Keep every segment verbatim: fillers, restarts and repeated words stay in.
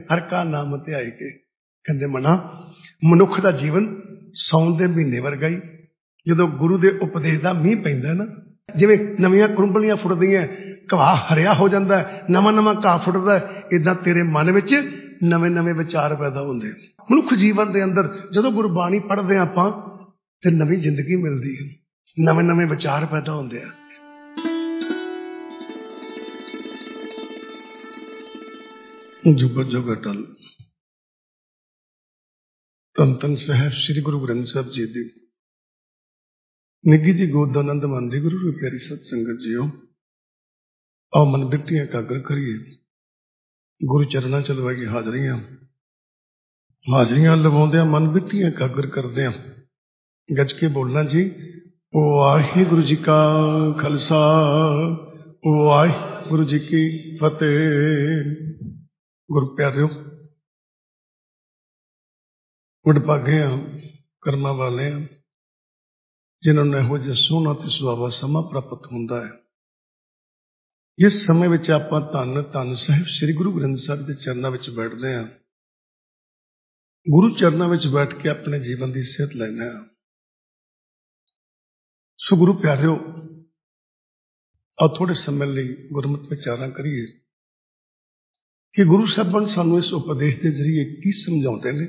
हर का नाम ध्याई के। कहते मना मनुख का जीवन सौन के महीने वर्गा ही, जो गुरु के उपदेश का मीह पैंदा ना, जिवें नवीं कुरुंबलियां फुटदियां, घाह हरिया हो जाता है, नवा नवा घाह फुटदा, इदां तेरे मन विच नवे नवे विचार पैदा होंदे। मनुख जीवन के अंदर जो गुरबाणी पढ़ते आपां ते नवी जिंदगी मिलती है, नवे नवे विचार पैदा होंदे आ। जुग जुग अटल धन धन साहिब श्री गुरु ग्रंथ साहिब जी दी निੱਘੀ जी गोद आनंद मानदी गुरु री प्यारी सत संगत जीओ, आओ मन बिरतियां एकाग्र करिए, गुरु चरणा च लवाइए हाजरियां, हाजरियां लवाउंदे मन बिरतियां एकाग्र करदे गज के बोलना जी। वाहिगुरु जी का खालसा, वाहिगुरु जी की फतेह। गुरु प्यारिओ, वडभागे कर्मा वाले जिन्होंने यहो जिहा सोहना ते सुहावा समा प्राप्त होंदा है। जिस समय विच आपां धन धन साहिब श्री गुरु ग्रंथ साहिब के चरणों में बैठते हैं, गुरु चरणों में बैठ के अपने जीवन की सेहत लेना। सो गुरु प्यारिओ, और थोड़े समय लिए गुरमत विचारा करिए कि गुरु साहबान सानू इस उपदेश के जरिए की समझाते हैं,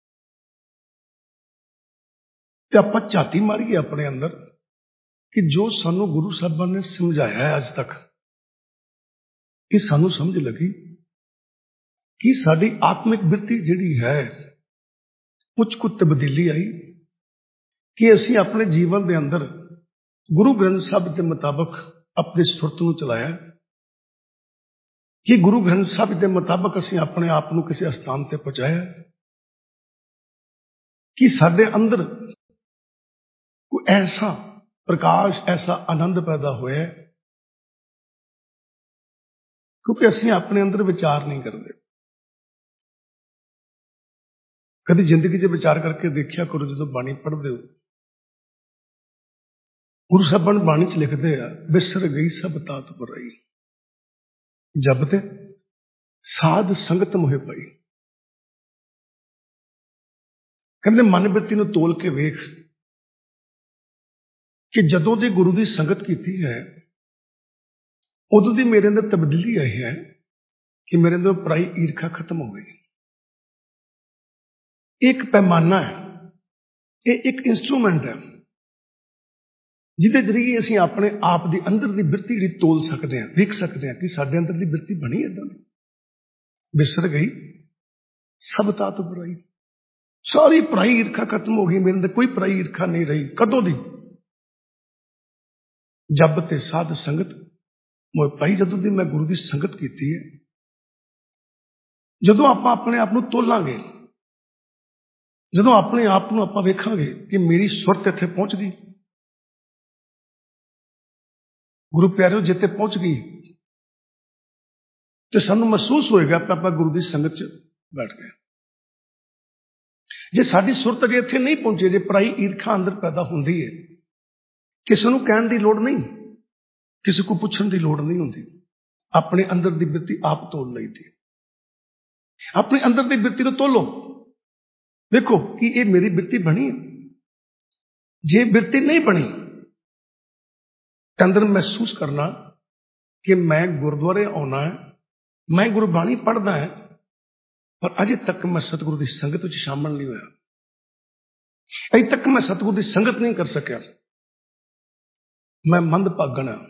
ते आपां झाती मारिए अपने अंदर कि जो सानू गुरु साहबान ने समझाया है अज तक, कि सानू समझ लगी कि साडी आत्मिक बिरती जिहड़ी है कुछ कुछ तब्दीली आई, कि असीं अपने जीवन के अंदर गुरु ग्रंथ साहब के मुताबिक अपनी सुरत नूं चलाया, कि गुरु ग्रंथ साहब के मुताबिक असीं अपने आप नूं किसी स्थान ते पहुंचाया, कि साडे अंदर कोई ऐसा प्रकाश, ऐसा आनंद पैदा होया, क्योंकि असीं अपने अंदर विचार नहीं करते। कभी जिंदगी च विचार करके देखिया करो, जो बाणी पढ़ते हो, गुरु साहबान बाणी च लिखते हैं, बिसर गई सब तात बुराई, जब ते साध संगत मोहे पाई। कहते मन बिरती नूं तोल के वेख कि जदों दी गुरु की संगत की है, उदों दी मेरे अंदर तब्दीली आई है कि मेरे अंदर पराई ईर्खा खत्म हो गई। एक पैमाना है, ये एक इंस्ट्रूमेंट है जिहदे जरिए असीं अपने आप की अंदर की बिरती जी तोल सकते हैं, देख सकते हैं कि साडे अंदर की बिरती बनी इदां दी। बिसर गई सब तात बुराई, सारी पराई ईर्खा खत्म हो गई, मेरे अंदर कोई पराई ईर्खा नहीं रही। कदों दी? जब ते साध संगत मोए पाई, जदों दी मैं गुरु की संगत की है। जदों आप अपने आप को तोलांगे, जदों अपने आप को आप वेखांगे कि मेरी सुरत इत्थे पहुंच गई, गुरु प्यारिओ जिते पहुंच गई, तो सानू महसूस होएगा कि आप गुरु की संगत च बैठ गए। जे साडी सुरत अजे इत्थे नहीं पहुंची, जे पराई ईर्खा अंदर पैदा होंदी है, किसी को कहने की लोड़ नहीं, किसी को पूछने की लोड़ नहीं होती, अपने अंदर की बिरती आप तोल लई थी। अपने अंदर की बिरती को तोलो, देखो कि ये मेरी बिरती बनी है। जे बिरती नहीं बनी तो अंदर महसूस करना कि मैं गुरुद्वारे आना है, मैं गुरबाणी पढ़ना है, पर अजे तक मैं सतगुरु की संगत में शामिल नहीं होया, अजे तक मैं सतगुरु की संगत नहीं कर सकिया, मैं मंद भागण हाँ।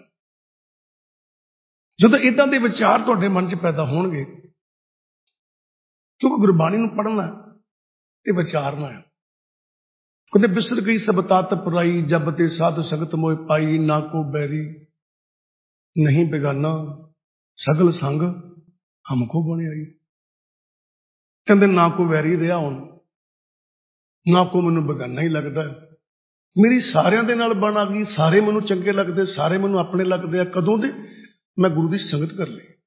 जो इदां दे विचार तुहाडे मन च पैदा होणगे, क्योंकि गुरबाणी नूं पढ़ना ते विचारना है। कहते बिसर गई सब तात पुराई, जब ते साधु संगत मोह पाई, ना को बैरी नहीं बेगाना, सगल संग हमको बने आई। कहते ना को वैरी रहा हुण, ना को मैनू बेगाना ही लगता है, मेरी सारियां दे नाल बन आ गई, सारे मैनू चंगे लगते, सारे मैनू अपने लगते हैं। कदों दे? मैं गुरु की संगत कर ली।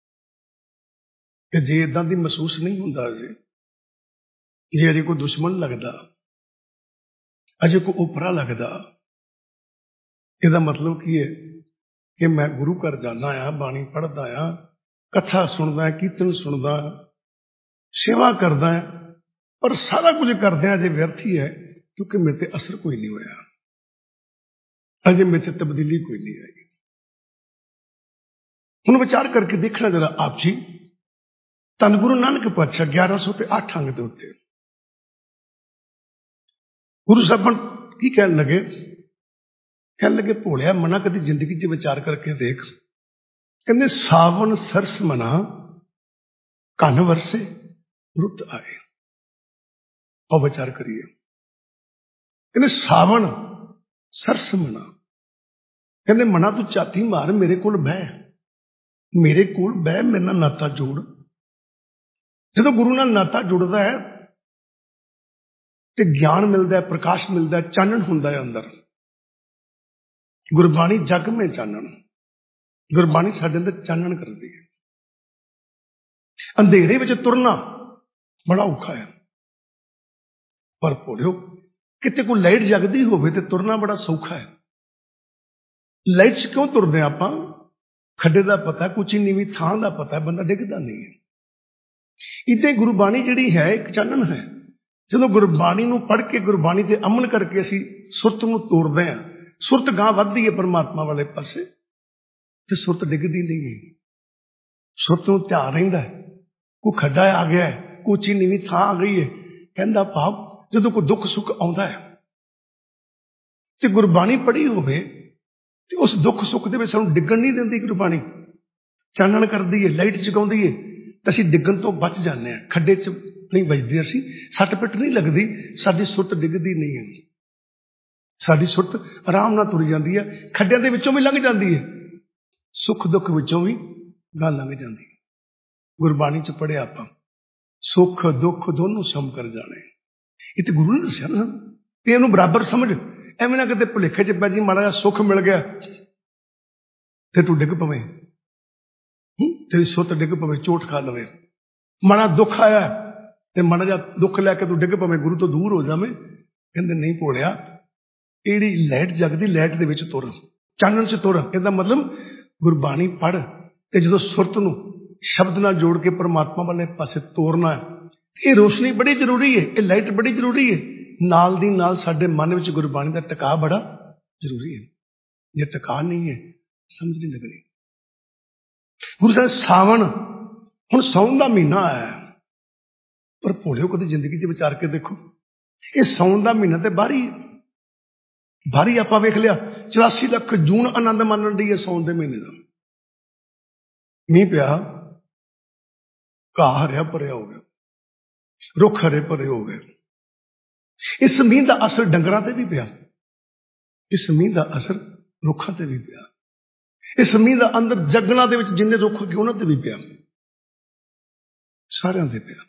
जे इदां दी महसूस नहीं होंदा, अजे जे अजे कोई दुश्मन लगता, अजे कोई उपरा लगता, इसका मतलब की है कि मैं गुरु घर जाना आ, बाणी पढ़ता आ, कथा सुनदा, कीर्तन सुनदा, सेवा करदा है पर सारा कुछ करदे अजे व्यर्थ ही है, क्योंकि मेरे ते असर कोई नहीं होया, अजे मेरे से तब्दीली कोई नहीं आई। हुण विचार करके देखना जरा आप जी, धन गुरु नानक पातशाह ग्यारह सौ ते अठ अंग दे उत्ते गुरु साहब की कहन लगे, कहन लगे भोलिया मना कदी जिंदगी च विचार करके देख, कहते सावन सरस मना कन वरसे रुत आए। और विचार करिए, कहते सावन सरस मना, कहते मना तू झाती मार मेरे कोल बह, मेरे कोल बह मेरे नाल नाता जोड़। जो गुरु नाल नाता जुड़ता है तो ज्ञान मिलता है, प्रकाश मिलता है, चानन होंदा है अंदर। गुरबाणी जग में चानन, गुरबाणी साडे अंदर चानन करती है। अंधेरे में तुरना बड़ा औखा है, पर भोलियो किते कोई लाइट जगदी होवे ते तुरना बड़ा सौखा है। लाइट च क्यों तुरदे आपां? खड्डे का पता, कुछ नीवी थां का पता, बंदा डिगदा नहीं है। इतने गुरबाणी जिहड़ी है एक चानन है। जो गुरबाणी नूं पढ़ के, गुरबाणी ते अमल करके असीं सुरत नूं तोड़दे हां, सुरत गां वधदी है परमात्मा वाले पासे, ते सुरत डिगदी नहीं है। सुरत नूं ध्यान रहिंदा है, कोई खड्डा आ गया है, कोई ऊंची नीवी थां आ गई है, कहंदा भाव जदों कोई दुख सुख आउंदा है ते गुरबाणी पढ़ी होवे ते उस दुख सुख दे विच सानूं डिग्गण नहीं दिंदी। गुरबाणी चानन करदी है, लाइट जगाउंदी है, तो असीं डिग्गण तो बच जाते हैं, खड्डे च नहीं बजते, असीं सट पिट नहीं लगती, साडी सुरत डिगदी नहीं है, साडी सुरत आराम नाल तुर जाती है, खड्डिਆਂ ਦੇ ਵਿੱਚੋਂ भी लंघ जाती है, सुख दुख ਵਿੱਚੋਂ भी गां लंघ जाती है। गुरबाणी च पढ़िया आपां सुख दुख दोनों सम कर जाने, ये तो गुरु ने दस्सिया ना, भी इहनूं बराबर समझ, एवें ना किते भुलेखे च पै जी माड़ा जिहा सुख मिल गया ते तू डिग पवे, तेरी सुरत डिग पवे, चोट खा लवे। माड़ा दुख आया ते माड़ा जिहा दुख लैके तू डिग पवे, गुरु तो दूर हो जावे, कहंदे नहीं भोलिया, इहड़ी लाइट जगदी, लाइट दे विच तुर, चानन च तुर। इहदा मतलब गुरबाणी पढ़ ते जदों सुरत नूं शब्द नाल जोड़ के परमात्मा वाले पासे तोरना है, ये रोशनी बड़ी जरूरी है, ये लाइट बड़ी जरूरी है। नाल दी नाल साडे मन विच गुरबाणी दा टिका बड़ा जरूरी है, जे टिका नहीं है समझ नहीं लगनी। गुरु साहब सावन, हुण सौन का महीना आया, पर भोलियो कभी जिंदगी च विचार के देखो, ये सौन का महीना तो बाहरी बाहरी आपां वेख लिया, चौरासी लख जून आनंद मानन दी है सौन के महीने का। मीह पिया, घाह हरिया भरिया हो गया, रुख हरे भरे हो गए। इस मीह का असर डंगरां ते भी पिया, इस मीह का असर रुखां ते भी पिया, इस मीह का अंदर जगना दे विच जिन्ने रुख गए उन्हां ते भी पिया, सारियां ते पिया।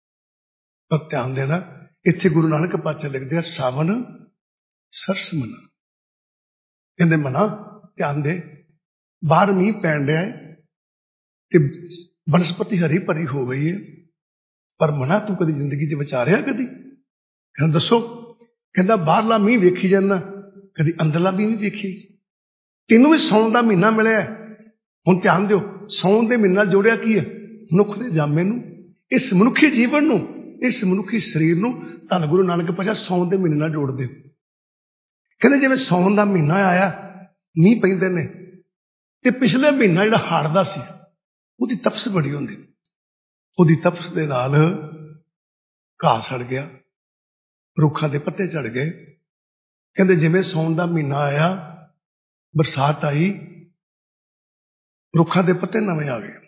पर ध्यान देना, इत्थे गुरु नानक पातशाह लिखदे आ सावन सरस मना, कहंदे मना ध्यान दे, बाहर मीह पैण दिया ते बनस्पति हरी भरी हो गई है, पर मना तू कदी जिंदगी च विचारिया कदी? कहंदा दसो, कहंदा बाहरला मीह वेखी जाना, कदी अंदरला भी नहीं वेखी। तेनों भी सौन का महीना मिलिया, हुण ध्यान दिओ, सौन के महीना जोड़िया की है? मनुख के जामे नूं, इस मनुखी जीवन नूं, इस मनुखी शरीर नूं धन गुरु नानक पातशाह सौन के महीने नाल जोड़ दे। कहंदे जिवें सौन का महीना आया, मीह पैंदे ने, ते पिछले महीना जिहड़ा हाड़ दा सी, उहदी तपस बड़ी हुंदी, उहदी तपस दे नाल घाह सड़ गया, रुखां दे पत्ते झड़ गए। कहंदे जिवें सौन का महीना आया, बरसात आई, रुखां दे पत्ते नवें आ गए,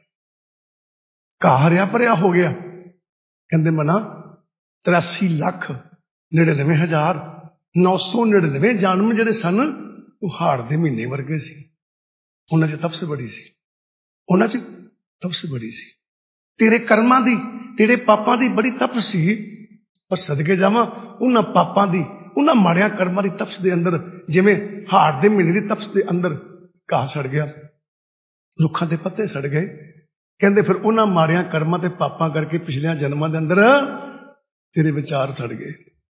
घाह हरिया भरिया हो गया। कहंदे मना तिरासी लख निड़नवे हजार नौ सौ निड़नवे जन्म जिहड़े सन वो हाड़ दे महीने वर्गे सी, उन्हां च तपस बड़ी सी, उन्हां च तपस बड़ी सी। तेरे कर्मां दी, तेरे पापां दी बड़ी तपस सी, पर सदके जावां उन्हां पापां दी, उन्हां माड़ियां कर्मां दी तपस दे अंदर, जिवें हाड़ दे महीने दी तपस दे अंदर घाह सड़ गया, रुखां दे पत्ते सड़ गए। कहंदे फिर उन्हां माड़ियां कर्मां ते पापां करके पिछलियां जन्मां दे अंदर तेरे विचार सड़ गए,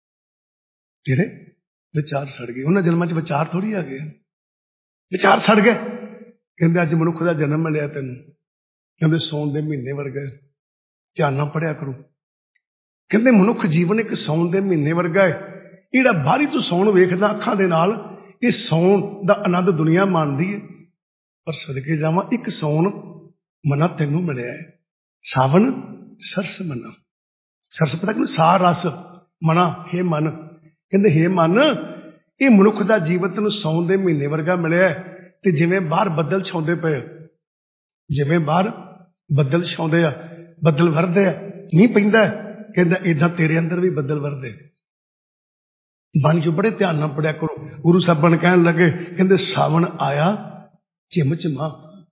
तेरे विचार सड़ गए। उन्हां जन्मां च विचार थोड़ी आ गए, विचार सड़ गए। कहंदे अज मनुख दा जन्म मिलिया तैनूं, कहंदे सौन दे महीने वर्गा, ध्यान नाल पढ़िया करो, ਕਹਿੰਦੇ ਮਨੁੱਖ ਜੀਵਨ ਇੱਕ ਸਾਉਣ ਦੇ ਮਹੀਨੇ ਵਰਗਾ ਹੈ। ਇਹ ਜਿਹੜਾ ਬਾਹਰੀ ਤੋਂ ਸਾਉਣ ਵੇਖਦਾ ਅੱਖਾਂ ਦੇ ਨਾਲ, ਇਹ ਸਾਉਣ ਦਾ ਆਨੰਦ ਦੁਨੀਆ ਮਾਣਦੀ ਹੈ, ਪਰ ਸਦਕੇ ਜਾਵਾਂ ਇੱਕ ਸਾਉਣ ਮਨਾ ਤੈਨੂੰ ਮਿਲਿਆ ਹੈ, ਸਾਵਣ ਸਰਸ ਮਨਾ। ਸਰਸ ਪਤਾ ਕਿ ਸਾਰ ਰਸ ਮਨਾ, ਹੇ ਮਨ। ਕਹਿੰਦੇ ਹੇ ਮਨ, ਇਹ ਮਨੁੱਖ ਦਾ ਜੀਵਨ ਤੈਨੂੰ ਸਾਉਣ ਦੇ ਮਹੀਨੇ ਵਰਗਾ ਮਿਲਿਆ ਹੈ। ਤੇ ਜਿਵੇਂ ਬਾਹਰ ਬੱਦਲ ਛਾਉਂਦੇ ਪਏ, ਜਿਵੇਂ ਬਾਹਰ ਬੱਦਲ ਛਾਉਂਦੇ ਆ, ਬੱਦਲ ਵਰਦੇ ਆ, ਮੀਂਹ ਪੈਂਦਾ, ਕਹਿੰਦਾ ਏਦਾਂ ਤੇਰੇ ਅੰਦਰ ਵੀ ਬੱਦਲ ਵਰਦੇ। ਬਾਣੀ ਚੋਂ ਬੜੇ ਧਿਆਨ ਨਾਲ ਪੜਿਆ ਕਰੋ। ਗੁਰੂ ਸਾਹਿਬਾਨ ਕਹਿਣ ਲੱਗੇ, ਕਹਿੰਦੇ ਸਾਵਣ ਆਇਆ ਝਿਮ ਝਿਮਾ,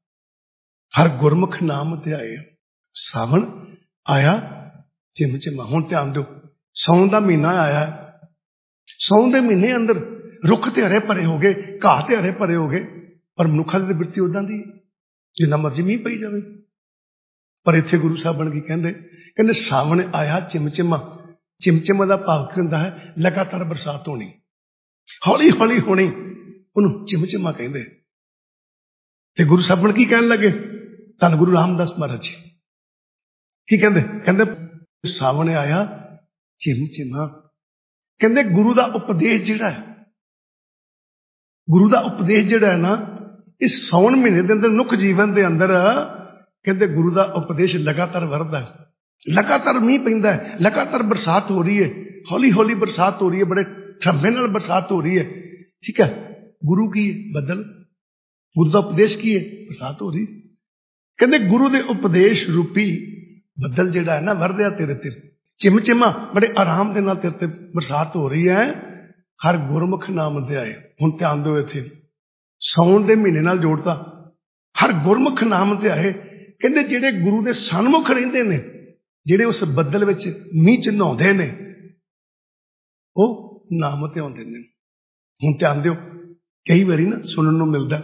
ਹਰ ਗੁਰਮੁਖ ਨਾਮ ਧਿਆਏ। ਸਾਵਣ ਆਇਆ ਝਿਮ ਝਿਮਾ। ਹੁਣ ਧਿਆਨ ਦਿਓ, ਸਾਉਣ ਦਾ ਮਹੀਨਾ ਆਇਆ। ਸਾਉਣ ਦੇ ਮਹੀਨੇ ਅੰਦਰ ਰੁੱਖ ਤੇ ਹਰੇ ਭਰੇ ਹੋ ਗਏ, ਘਾਹ ਤੇ ਹਰੇ ਭਰੇ ਹੋ ਗਏ, ਪਰ ਮਨੁੱਖਾਂ ਦੀ ਬਿਰਤੀ ਉਦਾਂ ਦੀ, ਜਿੰਨਾ ਮਰਜ਼ੀ ਮੀਂਹ ਪਈ ਜਾਵੇ। ਪਰ ਇੱਥੇ ਗੁਰੂ ਸਾਹਿਬਾਨ ਕੀ ਕਹਿੰਦੇ, ਕਹਿੰਦੇ ਸਾਵਣ ਆਇਆ ਚਿਮਚਿਮਾ। ਚਿਮਚਿਮਾ ਦਾ ਭਾਵ ਕੀ ਹੁੰਦਾ ਹੈ? ਲਗਾਤਾਰ ਬਰਸਾਤ ਹੋਣੀ, ਹੌਲੀ ਹੌਲੀ ਹੋਣੀ, ਉਹਨੂੰ ਚਿਮਚਿਮਾ ਕਹਿੰਦੇ। ਤੇ ਗੁਰੂ ਸਾਹਿਬਾਨ ਕੀ ਕਹਿਣ ਲੱਗੇ? ਧੰਨ ਗੁਰੂ ਰਾਮਦਾਸ ਮਹਾਰਾਜ ਜੀ ਕੀ ਕਹਿੰਦੇ? ਕਹਿੰਦੇ ਸਾਵਣ ਆਇਆ ਚਿਮਚਿਮਾ। ਕਹਿੰਦੇ ਗੁਰੂ ਦਾ ਉਪਦੇਸ਼ ਜਿਹੜਾ ਹੈ, ਗੁਰੂ ਦਾ ਉਪਦੇਸ਼ ਜਿਹੜਾ ਹੈ ਨਾ, ਇਸ ਸਾਉਣ ਮਹੀਨੇ ਦੇ ਅੰਦਰ ਮਨੁੱਖ ਜੀਵਨ ਦੇ ਅੰਦਰ, ਕਹਿੰਦੇ ਗੁਰੂ ਦਾ ਉਪਦੇਸ਼ ਲਗਾਤਾਰ ਵਰਦਾ ਹੈ, ਲਗਾਤਾਰ ਮੀਂਹ ਪੈਂਦਾ ਹੈ, ਲਗਾਤਾਰ ਬਰਸਾਤ ਹੋ ਰਹੀ ਹੈ, ਹੌਲੀ ਹੌਲੀ ਬਰਸਾਤ ਹੋ ਰਹੀ ਹੈ, ਬੜੇ ਠੰਬੇ ਨਾਲ ਬਰਸਾਤ ਹੋ ਰਹੀ ਹੈ। ਠੀਕ ਹੈ, ਗੁਰੂ ਕੀ ਹੈ? ਬੱਦਲ। ਗੁਰੂ ਦਾ ਉਪਦੇਸ਼ ਕੀ ਹੈ? ਬਰਸਾਤ ਹੋ ਰਹੀ। ਕਹਿੰਦੇ ਗੁਰੂ ਦੇ ਉਪਦੇਸ਼ ਰੂਪੀ ਬੱਦਲ ਜਿਹੜਾ ਹੈ ਨਾ, ਵਰਦਿਆ ਤੇਰੇ ਤੇ ਚਿਮਚਿਮਾ, ਬੜੇ ਆਰਾਮ ਦੇ ਨਾਲ ਤੇਰੇ ਤੇ ਬਰਸਾਤ ਹੋ ਰਹੀ ਹੈ। ਹਰ ਗੁਰਮੁਖ ਨਾਮ ਧਿਆਏ। ਹੁਣ ਧਿਆਨ ਦਿਓ, ਇੱਥੇ ਸਾਉਣ ਦੇ ਮਹੀਨੇ ਨਾਲ ਜੋੜਤਾ, ਹਰ ਗੁਰਮੁਖ ਨਾਮ ਧਿਆਏ। ਕਹਿੰਦੇ ਜਿਹੜੇ ਗੁਰੂ ਦੇ ਸਨਮੁਖ ਰਹਿੰਦੇ ਨੇ, ਜਿਹੜੇ ਉਸ ਬੱਦਲ ਵਿੱਚ ਮੀਂਹ ਚ ਨਹਾਉਂਦੇ ਨੇ, ਉਹ ਨਾਮ ਧਿਆਉਂਦੇ ਨੇ। ਹੁਣ ਧਿਆਨ ਦਿਓ, ਕਈ ਵਾਰੀ ਨਾ ਸੁਣਨ ਨੂੰ ਮਿਲਦਾ,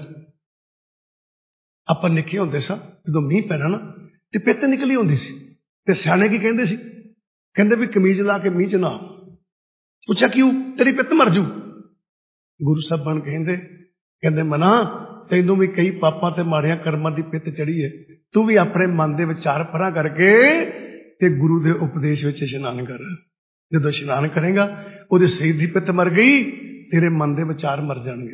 ਆਪਾਂ ਨਿੱਕੇ ਹੁੰਦੇ ਸਾਂ, ਜਦੋਂ ਮੀਂਹ ਪੈਣਾ ਨਾ ਤੇ ਪਿੱਤ ਨਿਕਲੀ ਹੁੰਦੀ ਸੀ, ਤੇ ਸਿਆਣੇ ਕੀ ਕਹਿੰਦੇ ਸੀ? ਕਹਿੰਦੇ ਵੀ ਕਮੀਜ਼ ਲਾ ਕੇ ਮੀਂਹ ਚ ਨਹਾ। ਪੁੱਛਿਆ ਕਿਉਂ? ਤੇਰੀ ਪਿੱਤ ਮਰ ਜੂ। ਗੁਰੂ ਸਾਹਿਬਾਨ ਕਹਿੰਦੇ, ਕਹਿੰਦੇ ਮਨਾ, ਤੈਨੂੰ ਵੀ ਕਈ ਪਾਪਾਂ ਤੇ ਮਾੜਿਆਂ ਕਰਮਾਂ ਦੀ ਪਿੱਤ ਚੜੀ ਹੈ, ਤੂੰ ਵੀ ਆਪਣੇ ਮਨ ਦੇ ਵਿਚਾਰ ਪਰਾਂ ਕਰਕੇ ਤੇ ਗੁਰੂ ਦੇ ਉਪਦੇਸ਼ ਵਿੱਚ ਇਸ਼ਨਾਨ ਕਰ। ਜਦੋਂ ਇਸ਼ਨਾਨ ਕਰੇਗਾ, ਉਹਦੇ ਸਰੀਰ ਦੀ ਪਿੱਤ ਮਰ ਗਈ, ਤੇਰੇ ਮਨ ਦੇ ਵਿਚਾਰ ਮਰ ਜਾਣਗੇ।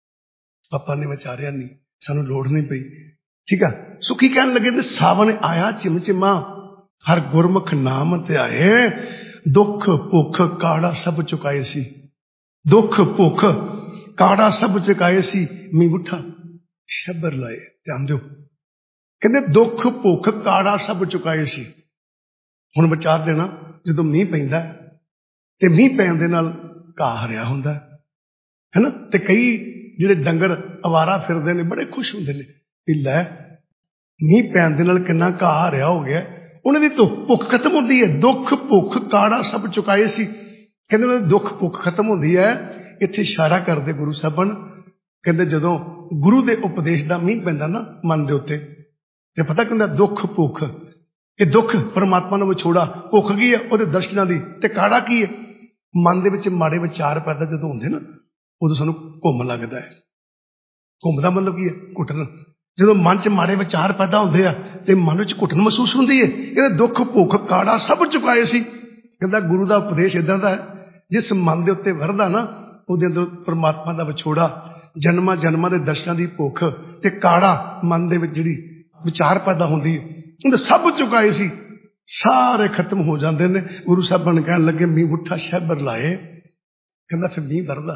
ਪਾਪਾ ਨੇ ਵਿਚਾਰਿਆ ਨਹੀਂ, ਸਾਨੂੰ ਲੋੜ ਨਹੀਂ ਪਈ। ਠੀਕ ਆ, ਸੋ ਕੀ ਕਹਿਣ ਲੱਗੇ? ਤੇ ਸਾਵਣ ਆਇਆ ਚਿਮਚਿਮਾ, ਹਰ ਗੁਰਮੁਖ ਨਾਮ ਧਿਆਏ। ਦੁੱਖ ਭੁੱਖ ਕਾੜਾ ਸਭ ਚੁਕਾਏ ਸੀ, ਦੁੱਖ ਭੁੱਖ ਕਾੜਾ ਸਭ ਚੁਕਾਏ ਸੀ, ਮੀਂਹ ਉੱਠਾ ਸ਼ਬਰ ਲਾਏ। ਧਿਆਨ ਦਿਓ, ਕਹਿੰਦੇ ਦੁੱਖ ਭੁੱਖ ਕਾੜਾ ਸਭ ਚੁਕਾਏ ਸੀ। ਹੁਣ ਵਿਚਾਰ ਦੇਣਾ, ਜਦੋਂ ਮੀਂਹ ਪੈਂਦਾ ਤੇ ਮੀਂਹ ਪੈਣ ਦੇ ਨਾਲ ਘਾਹ ਹਰਿਆ ਹੁੰਦਾ ਹੈ ਨਾ, ਤੇ ਕਈ ਜਿਹੜੇ ਡੰਗਰ ਅਵਾਰਾ ਫਿਰਦੇ ਨੇ ਬੜੇ ਖੁਸ਼ ਹੁੰਦੇ ਨੇ ਵੀ ਲੈ ਮੀਂਹ ਪੈਣ ਦੇ ਨਾਲ ਕਿੰਨਾ ਘਾਹ ਹਰਿਆ ਹੋ ਗਿਆ, ਉਹਨਾਂ ਦੀ ਧੁੱਖ ਭੁੱਖ ਖਤਮ ਹੁੰਦੀ ਹੈ। ਦੁੱਖ ਭੁੱਖ ਕਾੜਾ ਸਭ ਚੁਕਾਏ ਸੀ। ਕਹਿੰਦੇ ਉਹਨਾਂ ਦੀ ਦੁੱਖ ਭੁੱਖ ਖਤਮ ਹੁੰਦੀ ਹੈ। ਇੱਥੇ ਇਸ਼ਾਰਾ ਕਰਦੇ ਗੁਰੂ ਸਾਹਿਬਾਨ, ਕਹਿੰਦੇ ਜਦੋਂ ਗੁਰੂ ਦੇ ਉਪਦੇਸ਼ ਦਾ ਮੀਂਹ ਪੈਂਦਾ ਨਾ ਮਨ ਦੇ ਉੱਤੇ, ਤੇ ਪਤਾ ਕਹਿੰਦਾ ਦੁੱਖ ਭੁੱਖ, ਇਹ ਦੁੱਖ ਪਰਮਾਤਮਾ ਨੂੰ ਵਿਛੋੜਾ, ਭੁੱਖ ਕੀ ਹੈ? ਉਹਦੇ ਦਰਸ਼ਨਾਂ ਦੀ, ਤੇ ਕਾੜਾ ਕੀ ਹੈ? ਮਨ ਦੇ ਵਿੱਚ ਮਾੜੇ ਵਿਚਾਰ ਪੈਦਾ ਜਦੋਂ ਹੁੰਦੇ ਨਾ, ਉਦੋਂ ਸਾਨੂੰ ਘੁੰਮ ਲੱਗਦਾ ਹੈ। ਘੁੰਮ ਦਾ ਮਤਲਬ ਕੀ ਹੈ? ਘੁੱਟਣ। ਜਦੋਂ ਮਨ ਚ ਮਾੜੇ ਵਿਚਾਰ ਪੈਦਾ ਹੁੰਦੇ ਆ ਤੇ ਮਨ ਵਿੱਚ ਘੁੱਟਣ ਮਹਿਸੂਸ ਹੁੰਦੀ ਹੈ। ਇਹਦੇ ਦੁੱਖ ਭੁੱਖ ਕਾੜਾ ਸਭ ਚੁਕਾਏ ਸੀ। ਕਹਿੰਦਾ ਗੁਰੂ ਦਾ ਉਪਦੇਸ਼ ਏਦਾਂ ਦਾ ਹੈ, ਜਿਸ ਮਨ ਦੇ ਉੱਤੇ ਵਰਦਾ ਨਾ, ਉਹਦੇ ਅੰਦਰ ਪਰਮਾਤਮਾ ਦਾ ਵਿਛੋੜਾ, ਜਨਮਾਂ ਜਨਮਾਂ ਦੇ ਦਰਸ਼ਨਾਂ ਦੀ ਭੁੱਖ, ਤੇ ਕਾੜਾ ਮਨ ਦੇ ਵਿੱਚ ਜਿਹੜੀ ਵਿਚਾਰ ਪੈਦਾ ਹੁੰਦੀ ਹੈ, ਉਹਦੇ ਸਭ ਚੁਕਾਏ ਸੀ, ਸਾਰੇ ਖਤਮ ਹੋ ਜਾਂਦੇ ਨੇ। ਗੁਰੂ ਸਾਹਿਬਾਨ ਕਹਿਣ ਲੱਗੇ ਮੀਂਹ ਉੱਠਾ ਸ਼ਹਿਬਰ ਲਾਏ। ਕਹਿੰਦਾ ਫਿਰ ਮੀਂਹ ਵਰਦਾ,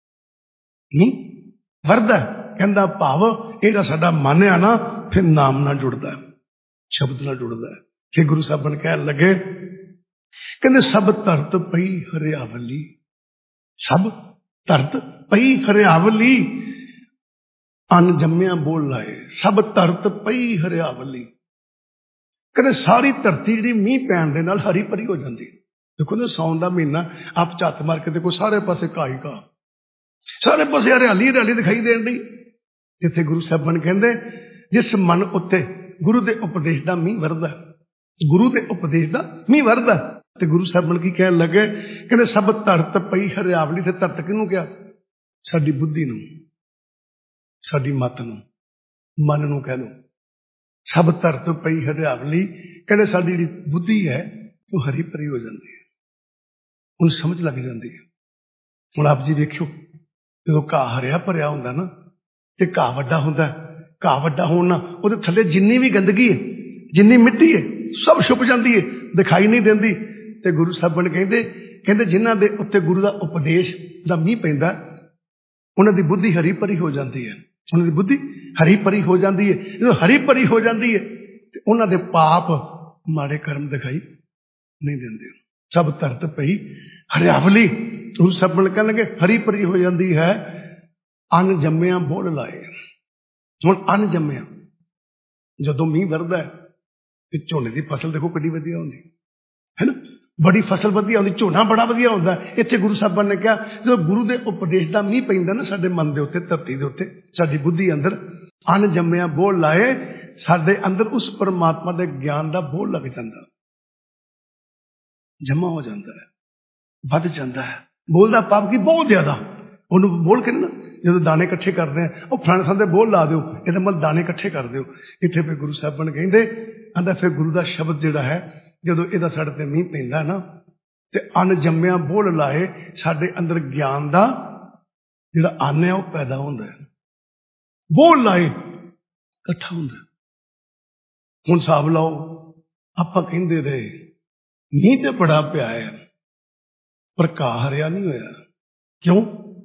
ਮੀਂਹ ਵਰਦਾ। ਕਹਿੰਦਾ ਭਾਵ ਇਹਦਾ ਸਾਡਾ ਮਨ ਆ ਨਾ, ਫਿਰ ਨਾਮ ਨਾਲ ਜੁੜਦਾ, ਸ਼ਬਦ ਨਾਲ ਜੁੜਦਾ। ਫਿਰ ਗੁਰੂ ਸਾਹਿਬਾਨ ਕਹਿਣ ਲੱਗੇ, ਕਹਿੰਦੇ ਸਭ ਧਰਤ ਪਈ ਹਰਿਆਵਲੀ, ਸਭ ਧਰਤ ਪਈ ਹਰਿਆਵਲੀ, ਅਨ ਜੰਮਿਆ ਬੋਲ ਲਾਏ। ਸਭ ਧਰਤ ਪਈ ਹਰਿਆਵਲੀ, ਕਹਿੰਦੇ ਸਾਰੀ ਧਰਤੀ ਜਿਹੜੀ ਮੀਂਹ ਪੈਣ ਦੇ ਨਾਲ ਹਰੀ ਭਰੀ ਹੋ ਜਾਂਦੀ। ਦੇਖੋ ਨਾ, ਸਾਉਣ ਦਾ ਮਹੀਨਾ, ਆਪ ਝੱਤ ਮਾਰ ਕੇ ਦੇਖੋ, ਸਾਰੇ ਪਾਸੇ ਘਾਹ ਹੀ ਘਾਹ, ਸਾਰੇ ਪਾਸੇ ਹਰਿਆਲੀ ਹਰਿਆਲੀ ਦਿਖਾਈ ਦੇਣ ਦੀ। ਇੱਥੇ ਗੁਰੂ ਸਾਹਿਬਾਨ ਕਹਿੰਦੇ ਜਿਸ ਮਨ ਉੱਤੇ ਗੁਰੂ ਦੇ ਉਪਦੇਸ਼ ਦਾ ਮੀਂਹ ਵਰਦਾ, ਗੁਰੂ ਦੇ ਉਪਦੇਸ਼ ਦਾ ਮੀਂਹ ਵਰਦਾ। ਤੇ ਗੁਰੂ ਸਾਹਿਬਾਨ ਕੀ ਕਹਿਣ ਲੱਗੇ? ਕਹਿੰਦੇ ਸਭ ਧਰਤ ਪਈ ਹਰਿਆਵਲੀ। ਤੇ ਧਰਤ ਕਿਹਨੂੰ ਕਿਹਾ? ਸਾਡੀ ਬੁੱਧੀ ਨੂੰ, ਸਾਡੀ ਮਤ ਨੂੰ, ਮਨ ਨੂੰ ਕਹਿ ਲਓ। ਸਭ ਧਰਤ ਪਈ ਹਰਿਆਵਲੀ, ਕਹਿੰਦੇ ਸਾਡੀ ਜਿਹੜੀ ਬੁੱਧੀ ਹੈ, ਉਹ ਹਰੀ ਭਰੀ ਹੋ ਜਾਂਦੀ ਹੈ, ਉਹਨੂੰ ਸਮਝ ਲੱਗ ਜਾਂਦੀ ਹੈ। ਹੁਣ ਆਪ ਜੀ ਵੇਖਿਓ, ਜਦੋਂ ਘਾਹ ਹਰਿਆ ਭਰਿਆ ਹੁੰਦਾ ਨਾ ਤੇ ਘਾਹ ਵੱਡਾ ਹੁੰਦਾ, ਘਾਹ ਵੱਡਾ ਹੋਣ ਨਾਲ ਉਹਦੇ ਥੱਲੇ ਜਿੰਨੀ ਵੀ ਗੰਦਗੀ ਹੈ, ਜਿੰਨੀ ਮਿੱਟੀ ਹੈ, ਸਭ ਛੁਪ ਜਾਂਦੀ ਹੈ, ਦਿਖਾਈ ਨਹੀਂ ਦਿੰਦੀ। ਤੇ ਗੁਰੂ ਸਾਹਿਬਾਨ ਕਹਿੰਦੇ ਕਹਿੰਦੇ ਜਿਨ੍ਹਾਂ ਦੇ ਉੱਤੇ ਗੁਰੂ ਦਾ ਉਪਦੇਸ਼ ਦਾ ਮੀਂਹ ਪੈਂਦਾ, ਉਹਨਾਂ ਦੀ ਬੁੱਧੀ ਹਰੀ ਭਰੀ ਹੋ ਜਾਂਦੀ ਹੈ, ਉਹਨਾਂ ਦੀ ਬੁੱਧੀ ਹਰੀ ਭਰੀ ਹੋ ਜਾਂਦੀ ਹੈ। ਜਦੋਂ ਹਰੀ ਭਰੀ ਹੋ ਜਾਂਦੀ ਹੈ ਤੇ ਉਹਨਾਂ ਦੇ ਪਾਪ ਮਾੜੇ ਕਰਮ ਦਿਖਾਈ ਨਹੀਂ ਦਿੰਦੇ, ਸਭ ਧਰਤ ਪਈ ਹਰਿਆਵਲੀ। ਗੁਰੂ ਸਾਹਿਬਾਨ ਕਹਿਣਗੇ ਹਰੀ ਭਰੀ ਹੋ ਜਾਂਦੀ ਹੈ। ਅੰਨ ਜੰਮਿਆ ਬੋਲ ਲਾਏ। ਹੁਣ ਅੰਨ ਜੰਮਿਆ, ਜਦੋਂ ਮੀਂਹ ਵਰਦਾ ਤੇ ਝੋਨੇ ਦੀ ਫਸਲ ਦੇਖੋ ਕਿੱਡੀ ਵਧੀਆ ਹੁੰਦੀ ਹੈ ਨਾ, ਬੜੀ ਫਸਲ ਵਧੀਆ ਹੁੰਦੀ, ਝੋਨਾ ਬੜਾ ਵਧੀਆ ਹੁੰਦਾ। ਇੱਥੇ ਗੁਰੂ ਸਾਹਿਬਾਨ ਨੇ ਕਿਹਾ ਜਦੋਂ ਗੁਰੂ ਦੇ ਉਪਦੇਸ਼ ਦਾ ਮੀਂਹ ਪੈਂਦਾ ਨਾ ਸਾਡੇ ਮਨ ਦੇ ਉੱਤੇ, ਧਰਤੀ ਦੇ ਉੱਤੇ, ਸਾਡੀ ਬੁੱਧੀ ਅੰਦਰ, ਅੰਨ ਜੰਮਿਆ ਬੋਲ ਲਾਏ, ਸਾਡੇ ਅੰਦਰ ਉਸ ਪਰਮਾਤਮਾ ਦੇ ਗਿਆਨ ਦਾ ਬੋਲ ਲੱਗ ਜਾਂਦਾ, ਜਮਾ ਹੋ ਜਾਂਦਾ ਹੈ, ਵੱਧ ਜਾਂਦਾ ਹੈ। ਬੋਲ ਦਾ ਭਾਵ ਕੀ ਬਹੁਤ ਜ਼ਿਆਦਾ, ਉਹਨੂੰ ਬੋਲ ਕੇ ਨਾ ਜਦੋਂ ਦਾਣੇ ਇਕੱਠੇ ਕਰਦੇ ਆ, ਉਹ ਫਲਾਣੇ ਥਾਂ ਤੇ ਬੋਲ ਲਾ ਦਿਓ, ਇਹਦਾ ਮਤਲਬ ਦਾਣੇ ਇਕੱਠੇ ਕਰ ਦਿਓ। ਇੱਥੇ ਫਿਰ ਗੁਰੂ ਸਾਹਿਬਾਨ ਕਹਿੰਦੇ ਆਂਦਾ ਫਿਰ ਗੁਰੂ ਦਾ ਸ਼ਬਦ ਜਿਹੜਾ ਹੈ, ਜਦੋਂ ਇਹਦਾ ਸਾਡੇ ਤੇ ਮੀਂਹ ਪੈਂਦਾ ਨਾ ਤੇ ਅੰਨ ਜੰਮਿਆ ਬੋਲ ਲਾਏ, ਸਾਡੇ ਅੰਦਰ ਗਿਆਨ ਦਾ ਜਿਹੜਾ ਅੰਨ ਹੈ ਉਹ ਪੈਦਾ ਹੁੰਦਾ ਹੈ, ਬੋਲ ਲਾਏ ਇਕੱਠਾ ਹੁੰਦਾ। ਹੁਣ ਹਿਸਾਬ ਲਾਓ, ਆਪਾਂ ਕਹਿੰਦੇ ਰਹੇ ਮੀਂਹ ਤੇ ਬੜਾ ਪਿਆ ਹੈ ਪਰ ਘਾਹ ਹਰਿਆ ਨਹੀਂ ਹੋਇਆ, ਕਿਉਂ?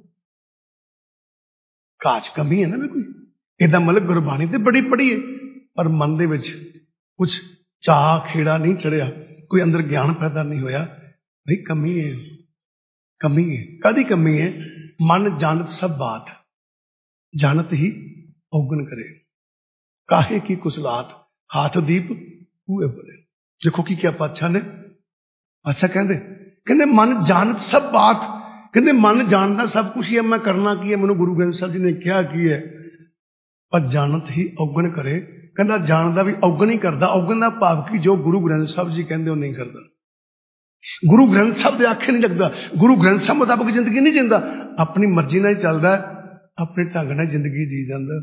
ਘਾਹ 'ਚ ਕਮੀ ਹੈ ਨਾ ਵੀ ਕੋਈ, ਇਹਦਾ ਮਤਲਬ ਗੁਰਬਾਣੀ ਤੇ ਬੜੀ ਪੜ੍ਹੀ ਹੈ ਪਰ ਮਨ ਦੇ ਵਿੱਚ ਕੁਛ ਚਾਹ ਖੇੜਾ ਨਹੀਂ ਚੜਿਆ, ਕੋਈ ਅੰਦਰ ਗਿਆਨ ਪੈਦਾ ਨਹੀਂ ਹੋਇਆ। ਬਈ ਕਮੀ ਹੈ, ਕਮੀ ਹੈ। ਕਾਹਦੀ ਕਮੀ ਹੈ? ਮਨ ਜਾਣਤ ਸਭ ਬਾਤ, ਜਾਣਤ ਹੀ ਔਗਣ ਕਰੇ, ਕਾਹੇ ਕੀ ਕੁਸਲਾਤ, ਹਾਥ ਦੀਪ ਕੂਏ ਭਰੇ। ਦੇਖੋ ਕੀ ਕਿਹਾ ਪਾਤਸ਼ਾਹ ਨੇ, ਅੱਛਾ ਕਹਿੰਦੇ ਕਹਿੰਦੇ ਮਨ ਜਾਣਤ ਸਭ ਬਾਤ, ਕਹਿੰਦੇ ਮਨ ਜਾਣਦਾ ਸਭ ਕੁਛ ਹੀ ਹੈ, ਮੈਂ ਕਰਨਾ ਕੀ ਹੈ, ਮੈਨੂੰ ਗੁਰੂ ਗ੍ਰੰਥ ਸਾਹਿਬ ਜੀ ਨੇ ਕਿਹਾ ਕੀ ਹੈ, ਪਰ ਜਾਣਤ ਹੀ ਔਗਣ ਕਰੇ। ਕਹਿੰਦਾ ਜਾਣਦਾ ਵੀ ਔਗਣ ਹੀ ਕਰਦਾ। ਔਗਣ ਦਾ ਭਾਵ ਕਿ ਜੋ ਗੁਰੂ ਗ੍ਰੰਥ ਸਾਹਿਬ ਜੀ ਕਹਿੰਦੇ ਉਹ ਨਹੀਂ ਕਰਦਾ, ਗੁਰੂ ਗ੍ਰੰਥ ਸਾਹਿਬ ਦੇ ਆਖੇ ਨਹੀਂ ਲੱਗਦਾ, ਗੁਰੂ ਗ੍ਰੰਥ ਸਾਹਿਬ ਮੁਤਾਬਕ ਜ਼ਿੰਦਗੀ ਨਹੀਂ ਜਿੰਦਾ, ਆਪਣੀ ਮਰਜ਼ੀ ਨਾਲ ਹੀ ਚੱਲਦਾ, ਆਪਣੇ ਢੰਗ ਨਾਲ ਜ਼ਿੰਦਗੀ ਜੀ ਜਾਂਦਾ।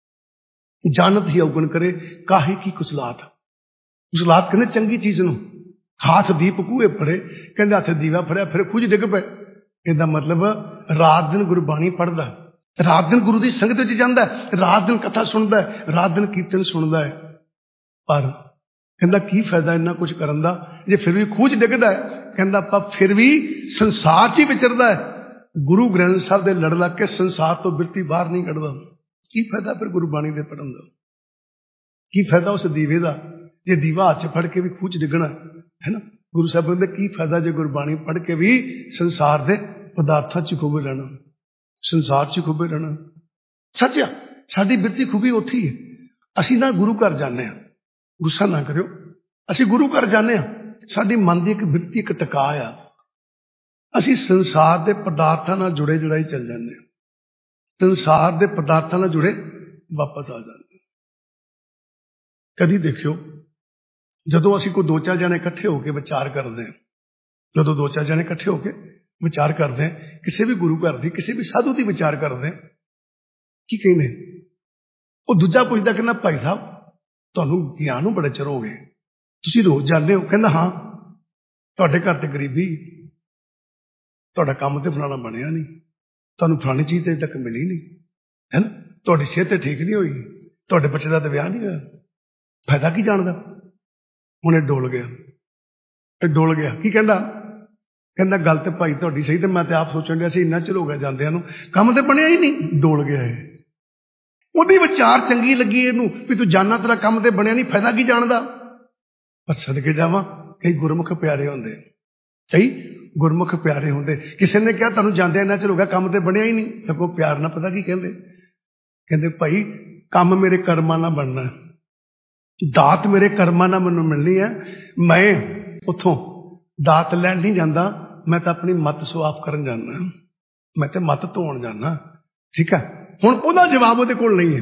ਜਾਣਤ ਹੀ ਔਗਣ ਕਰੇ, ਕਾਹੇ ਕੀ ਕੁਸਲਾਤ, ਕੁਸਲਾਤ ਕਹਿੰਦੇ ਚੰਗੀ ਚੀਜ਼ ਨੂੰ। ਹਾਥ ਦੀਪ ਕੂਏ ਫੜੇ, ਕਹਿੰਦੇ ਹੱਥ ਦੀਵਾ ਫੜਿਆ ਫਿਰ ਖੁਜ ਡਿੱਗ ਪਏ। ਇਹਦਾ ਮਤਲਬ ਰਾਤ ਦਿਨ ਗੁਰਬਾਣੀ ਪੜ੍ਹਦਾ, ਰਾਤ ਦਿਨ ਗੁਰੂ ਦੀ ਸੰਗਤ ਵਿੱਚ ਜਾਂਦਾ, ਰਾਤ ਦਿਨ ਕਥਾ ਸੁਣਦਾ, ਰਾਤ ਦਿਨ ਕੀਰਤਨ ਸੁਣਦਾ ਹੈ, ਪਰ ਕਹਿੰਦਾ ਕੀ ਫਾਇਦਾ ਇੰਨਾ ਕੁਝ ਕਰਨ ਦਾ ਜੇ ਫਿਰ ਵੀ ਖੂਜ ਡਿੱਗਦਾ ਹੈ। ਕਹਿੰਦਾ ਆਪਾਂ ਫਿਰ ਵੀ ਸੰਸਾਰ 'ਚ ਹੀ ਵਿਚਰਦਾ ਹੈ, ਗੁਰੂ ਗ੍ਰੰਥ ਸਾਹਿਬ ਦੇ ਲੜ ਲੱਗ ਕੇ ਸੰਸਾਰ ਤੋਂ ਬਿਰਤੀ ਬਾਹਰ ਨਹੀਂ ਕੱਢਦਾ। ਕੀ ਫਾਇਦਾ ਫਿਰ ਗੁਰਬਾਣੀ ਦੇ ਪੜ੍ਹਨ ਦਾ? ਕੀ ਫਾਇਦਾ ਉਸ ਦੀਵੇ ਦਾ ਜੇ ਦੀਵਾ ਹੱਥ 'ਚ ਫੜ ਕੇ ਵੀ ਖੂਜ ਡਿੱਗਣਾ ਹੈ ਨਾ? ਗੁਰੂ ਸਾਹਿਬ ਕਹਿੰਦੇ ਕੀ ਫਾਇਦਾ ਜੇ ਗੁਰਬਾਣੀ ਪੜ੍ਹ ਕੇ ਵੀ ਸੰਸਾਰ ਦੇ ਪਦਾਰਥਾਂ 'ਚ ਖੁੱਬੇ ਰਹਿਣਾ, ਸੰਸਾਰ 'ਚ ਖੁੱਬੇ ਰਹਿਣਾ। ਸੱਚ ਆ, ਸਾਡੀ ਬਿਰਤੀ ਖੂਬੀ ਉੱਥੇ ਹੀ ਹੈ। ਅਸੀਂ ਨਾ ਗੁਰੂ ਘਰ ਜਾਂਦੇ ਹਾਂ, ਗੁੱਸਾ ਨਾ ਕਰਿਓ, ਅਸੀਂ ਗੁਰੂ ਘਰ ਜਾਂਦੇ ਹਾਂ, ਸਾਡੀ ਮਨ ਦੀ ਇੱਕ ਬਿਰਤੀ, ਇੱਕ ਟਿਕਾ ਆ, ਅਸੀਂ ਸੰਸਾਰ ਦੇ ਪਦਾਰਥਾਂ ਨਾਲ ਜੁੜੇ ਜੁੜਾਈ ਚੱਲ ਜਾਂਦੇ ਹਾਂ, ਸੰਸਾਰ ਦੇ ਪਦਾਰਥਾਂ ਨਾਲ ਜੁੜੇ ਵਾਪਸ ਆ ਜਾਂਦੇ। ਕਦੀ ਦੇਖਿਓ ਜਦੋਂ ਅਸੀਂ ਕੋਈ ਦੋ ਚਾਰ ਜਣੇ ਇਕੱਠੇ ਹੋ ਕੇ ਵਿਚਾਰ ਕਰਦੇ ਹਾਂ, ਜਦੋਂ ਦੋ ਚਾਰ ਜਣੇ ਇਕੱਠੇ ਹੋ ਕੇ ਵਿਚਾਰ ਕਰਦੇ ਹਾਂ, ਕਿਸੇ ਵੀ ਗੁਰੂ ਘਰ ਦੀ, ਕਿਸੇ ਵੀ ਸਾਧੂ ਦੀ ਵਿਚਾਰ ਕਰਦੇ ਹਾਂ, ਕੀ ਕਹਿੰਦੇ? ਉਹ ਦੂਜਾ ਪੁੱਛਦਾ, ਕਹਿੰਦਾ ਭਾਈ ਸਾਹਿਬ ਤੁਹਾਨੂੰ ਗਿਆਨ ਨੂੰ ਬੜੇ ਚਿਰ ਹੋ ਗਏ, ਤੁਸੀਂ ਰੋਜ਼ ਜਾਂਦੇ ਹੋ? ਕਹਿੰਦਾ ਹਾਂ। ਤੁਹਾਡੇ ਘਰ ਤੇ ਗਰੀਬੀ, ਤੁਹਾਡਾ ਕੰਮ ਤੇ ਫਲਾਣਾ ਬਣਿਆ ਨਹੀਂ, ਤੁਹਾਨੂੰ ਫਲਾਣੀ ਚੀਜ਼ ਤੇ ਅਜੇ ਤੱਕ ਮਿਲੀ ਨਹੀਂ ਹੈ ਨਾ, ਤੁਹਾਡੀ ਸਿਹਤ ਤੇ ਠੀਕ ਨਹੀਂ ਹੋਈ, ਤੁਹਾਡੇ ਬੱਚੇ ਦਾ ਤਾਂ ਵਿਆਹ ਨਹੀਂ ਹੋਇਆ, ਫਾਇਦਾ ਕੀ ਜਾਣਦਾ? ਹੁਣ ਇਹ ਡੋਲ ਗਿਆ, ਇਹ ਡੋਲ ਗਿਆ। ਕੀ ਕਹਿੰਦਾ? ਕਹਿੰਦਾ ਗੱਲ ਤੇ ਭਾਈ ਤੁਹਾਡੀ ਸਹੀ, ਤੇ ਮੈਂ ਤੇ ਆਪ ਸੋਚਣ ਡਿਆ ਸੀ ਇੰਨਾ ਚਿਰ ਹੋ ਗਿਆ ਜਾਂਦਿਆਂ ਨੂੰ, ਕੰਮ ਤੇ ਬਣਿਆ ਹੀ ਨਹੀਂ, ਡੋਲ ਗਿਆ ਇਹ। ਉਹਦੀ ਵਿਚਾਰ ਚੰਗੀ ਲੱਗੀ ਇਹਨੂੰ ਵੀ ਤੂੰ ਜਾਨਾ, ਤੇਰਾ ਕੰਮ ਤੇ ਬਣਿਆ ਨਹੀਂ, ਫਾਇਦਾ ਕੀ ਜਾਣਦਾ? ਪਰ ਸਦਕੇ ਜਾਵਾਂ, ਕਈ ਗੁਰਮੁਖ ਪਿਆਰੇ ਹੁੰਦੇ, ਕਈ ਗੁਰਮੁਖ ਪਿਆਰੇ ਹੁੰਦੇ। ਕਿਸੇ ਨੇ ਕਿਹਾ ਤੁਹਾਨੂੰ ਜਾਂਦਿਆਂ ਇੰਨਾ ਚਿਰ ਹੋ ਗਿਆ, ਕੰਮ ਤੇ ਬਣਿਆ ਹੀ ਨਹੀਂ, ਤਾਂ ਕੋਈ ਪਿਆਰ ਨਾਲ ਪਤਾ ਕੀ ਕਹਿੰਦੇ? ਕਹਿੰਦੇ ਭਾਈ ਕੰਮ ਮੇਰੇ ਕਰਮਾਂ ਨਾਲ ਬਣਨਾ, ਦਾਤ ਮੇਰੇ ਕਰਮਾਂ ਨਾਲ ਮੈਨੂੰ ਮਿਲਣੀ ਹੈ, ਮੈਂ ਉੱਥੋਂ ਦਾਤ ਲੈਣ ਨਹੀਂ ਜਾਂਦਾ, ਮੈਂ ਤਾਂ ਆਪਣੀ ਮੱਤ ਸੁਆਫ ਕਰਨ ਜਾਂਦਾ, ਮੈਂ ਤੇ ਮੱਤ ਧੋਣ ਜਾਂਦਾ। ਠੀਕ ਹੈ, ਹੁਣ ਉਹਦਾ ਜਵਾਬ ਉਹਦੇ ਕੋਲ ਨਹੀਂ ਹੈ।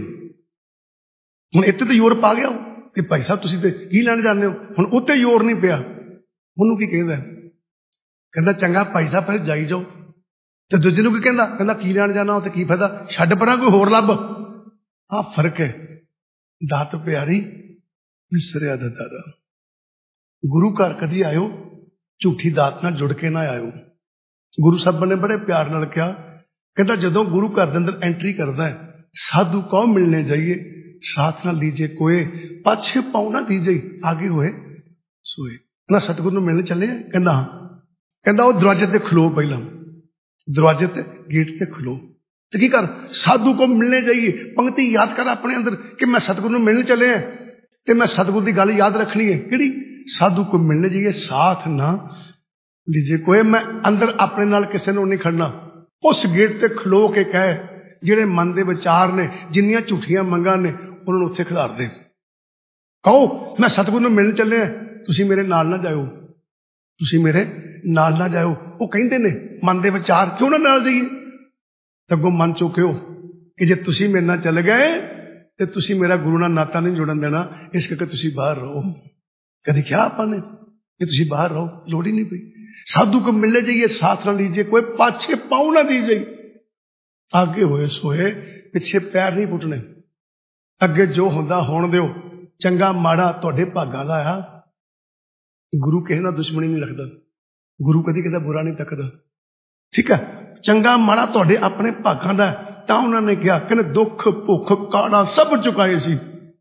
ਹੁਣ ਇੱਥੇ ਤਾਂ ਜ਼ੋਰ ਪਾ ਗਿਆ ਕਿ ਭਾਈ ਸਾਹਿਬ ਤੁਸੀਂ ਤੇ ਕੀ ਲੈਣ ਜਾਂਦੇ ਹੋ, ਹੁਣ ਉੱਤੇ ਜ਼ੋਰ ਨਹੀਂ ਪਿਆ। ਉਹਨੂੰ ਕੀ ਕਹਿੰਦਾ? ਕਹਿੰਦਾ ਚੰਗਾ ਭਾਈ ਸਾਹਿਬ ਫਿਰ ਜਾਈ ਜਾਓ। ਤੇ ਦੂਜੇ ਨੂੰ ਕੀ ਕਹਿੰਦਾ? ਕਹਿੰਦਾ ਕੀ ਲੈਣ ਜਾਣਾ, ਉੱਥੇ ਕੀ ਫਾਇਦਾ, ਛੱਡ ਪਰਾਂ ਕੋਈ ਹੋਰ ਲੱਭ। ਆਹ ਫਰਕ ਹੈ। ਦਾਤ ਪਿਆਰੀ ਵਿਸਰਿਆ ਦਾਤਾਰਾ। ਗੁਰੂ ਘਰ ਕਦੀ ਆਇਓ झूठी दात नाल जुड़ के ना आयो। गुरु साहब ने बड़े प्यार नाल कहा, कहता जदों गुरु घर के अंदर एंट्री करता है, साधु कहो मिलने जाइए, साथ ना लीजिए कोई, पाछे पाँव ना दीजिए, आगे होए सोए। ना सतगुरु मिलने चले, कहता हाँ, कहता वो दरवाजे ते खलो, पहला दरवाजे ते गेट ते खलो, तो की कर साधु को मिलने जाइए, पंक्ति याद कर अपने अंदर कि मैं सतगुरु मिलने चले हैं, तो मैं सतगुरु की गल याद रखनी है कि साधु को मिलने जाइए, साथ ना लीजिए कोई, मैं अंदर अपने नाल किसी ने नहीं खड़ना। उस गेट ते खलो के कहे जिहड़े मन के विचार ने, जिन्नियां झूठियां मंगां ने, उन्होंने उत्थे खिलार दे। कहो मैं सतगुरु नूं मिलण चले हैं, तुसीं मेरे नाल ना जाओ, तुसीं मेरे नाल ना जाओ। वो कहिंदे ने मन के विचार क्यों ना नाल जाइए, अगों मन चुक्यो कि जे तुसीं मेरे नाल चले गए तो तुसीं मेरा गुरु नाल नाता नहीं जुड़न देना, इस करके तुसीं बाहर रहो। कभी क्या आपां ने कि तुसीं बाहर रहो, लोड़ ही नहीं पई। साधु को मिलने जाइए, साथ ना लीजिए कोई, पाछे पाँव ना दीजिए, आगे होए सोए, पिछे पैर नहीं पुटने, अगे जो होंदा होण दिओ, चंगा माड़ा तुहाडे भागां दा आ। गुरु किसे नाल दुश्मनी नहीं रखदा, गुरु कदी किसी बुरा नहीं तकदा, ठीक है। चंगा माड़ा तुहाडे अपने भागां दा, तां उन्हां ने कहा कहने दुख भुख काड़ा सब चुकाए सी,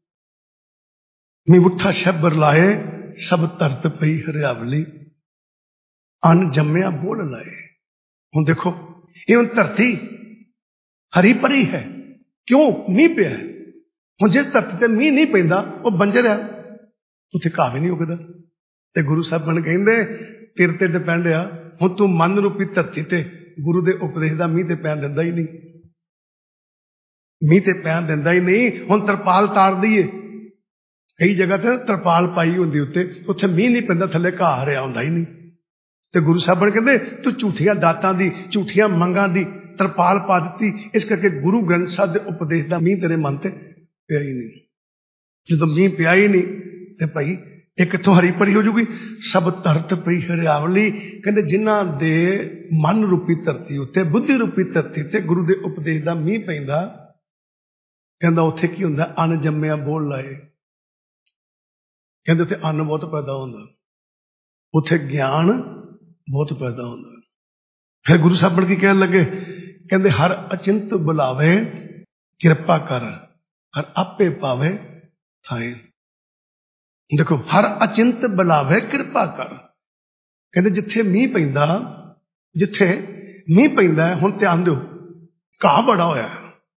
मिठा शैबर लाए सब धरत पई हरियावली, अन जम्मिया बोल लाए। हुण देखो ये हुण धरती हरी भरी है, क्यों मीह पिया है। हुण जिस धरती ते मीह नहीं पैंदा वो बंजर है, उत्थे घाह भी नहीं उगदा। ते गुरु साहब ने कहंदे तेरे ते डिपेंड आ, हुण तू मन रूपी धरती ते गुरु दे उपदेश दा मीह ते पैण दिंदा ही नहीं, मीह ते पैण दिंदा ही नहीं। हुण तरपाल तार दईए, कई जगह ते तरपाल पाई हुंदी उत्ते, उत्थे मीह नहीं पैंदा, थल्ले घाह हरिया हुंदा ही नहीं। ते गुरु साहब ने कहंदे तू झूठियां दातां दी, झूठियां मंगां दी तरपाल पा दी, इस करके गुरु ग्रंथ साहब के उपदेश का मीह तेरे मन से पिया ही नहीं। जो मीह पिया ही नहीं तो भाई एक कितों हरी भरी हो जूगी, सब धरत पई हरियावली। कहते जिन्हां दे मन रूपी धरती उत्ते, बुद्धि रूपी धरती ते गुरु के उपदेश का मीह पैंदा, कहंदा उत्थे की हुंदा, अन जम्मिया बोल लाए। कहंदे उत्थे अन्न बहुत पैदा होंदा, उत्थे ज्ञान बहुत पैदा होंदा। फिर गुरु साहब ने की कहन लगे, कहंदे हर अचिंत बुलावे किरपा कर, हर आपे पावे थाए। देखो हर अचिंत बुलावे किरपा कर, कहंदे जिथे मीह पैंदा, जिथे मीह पैंदा हुण ध्यान दिओ, घाह बड़ा होया,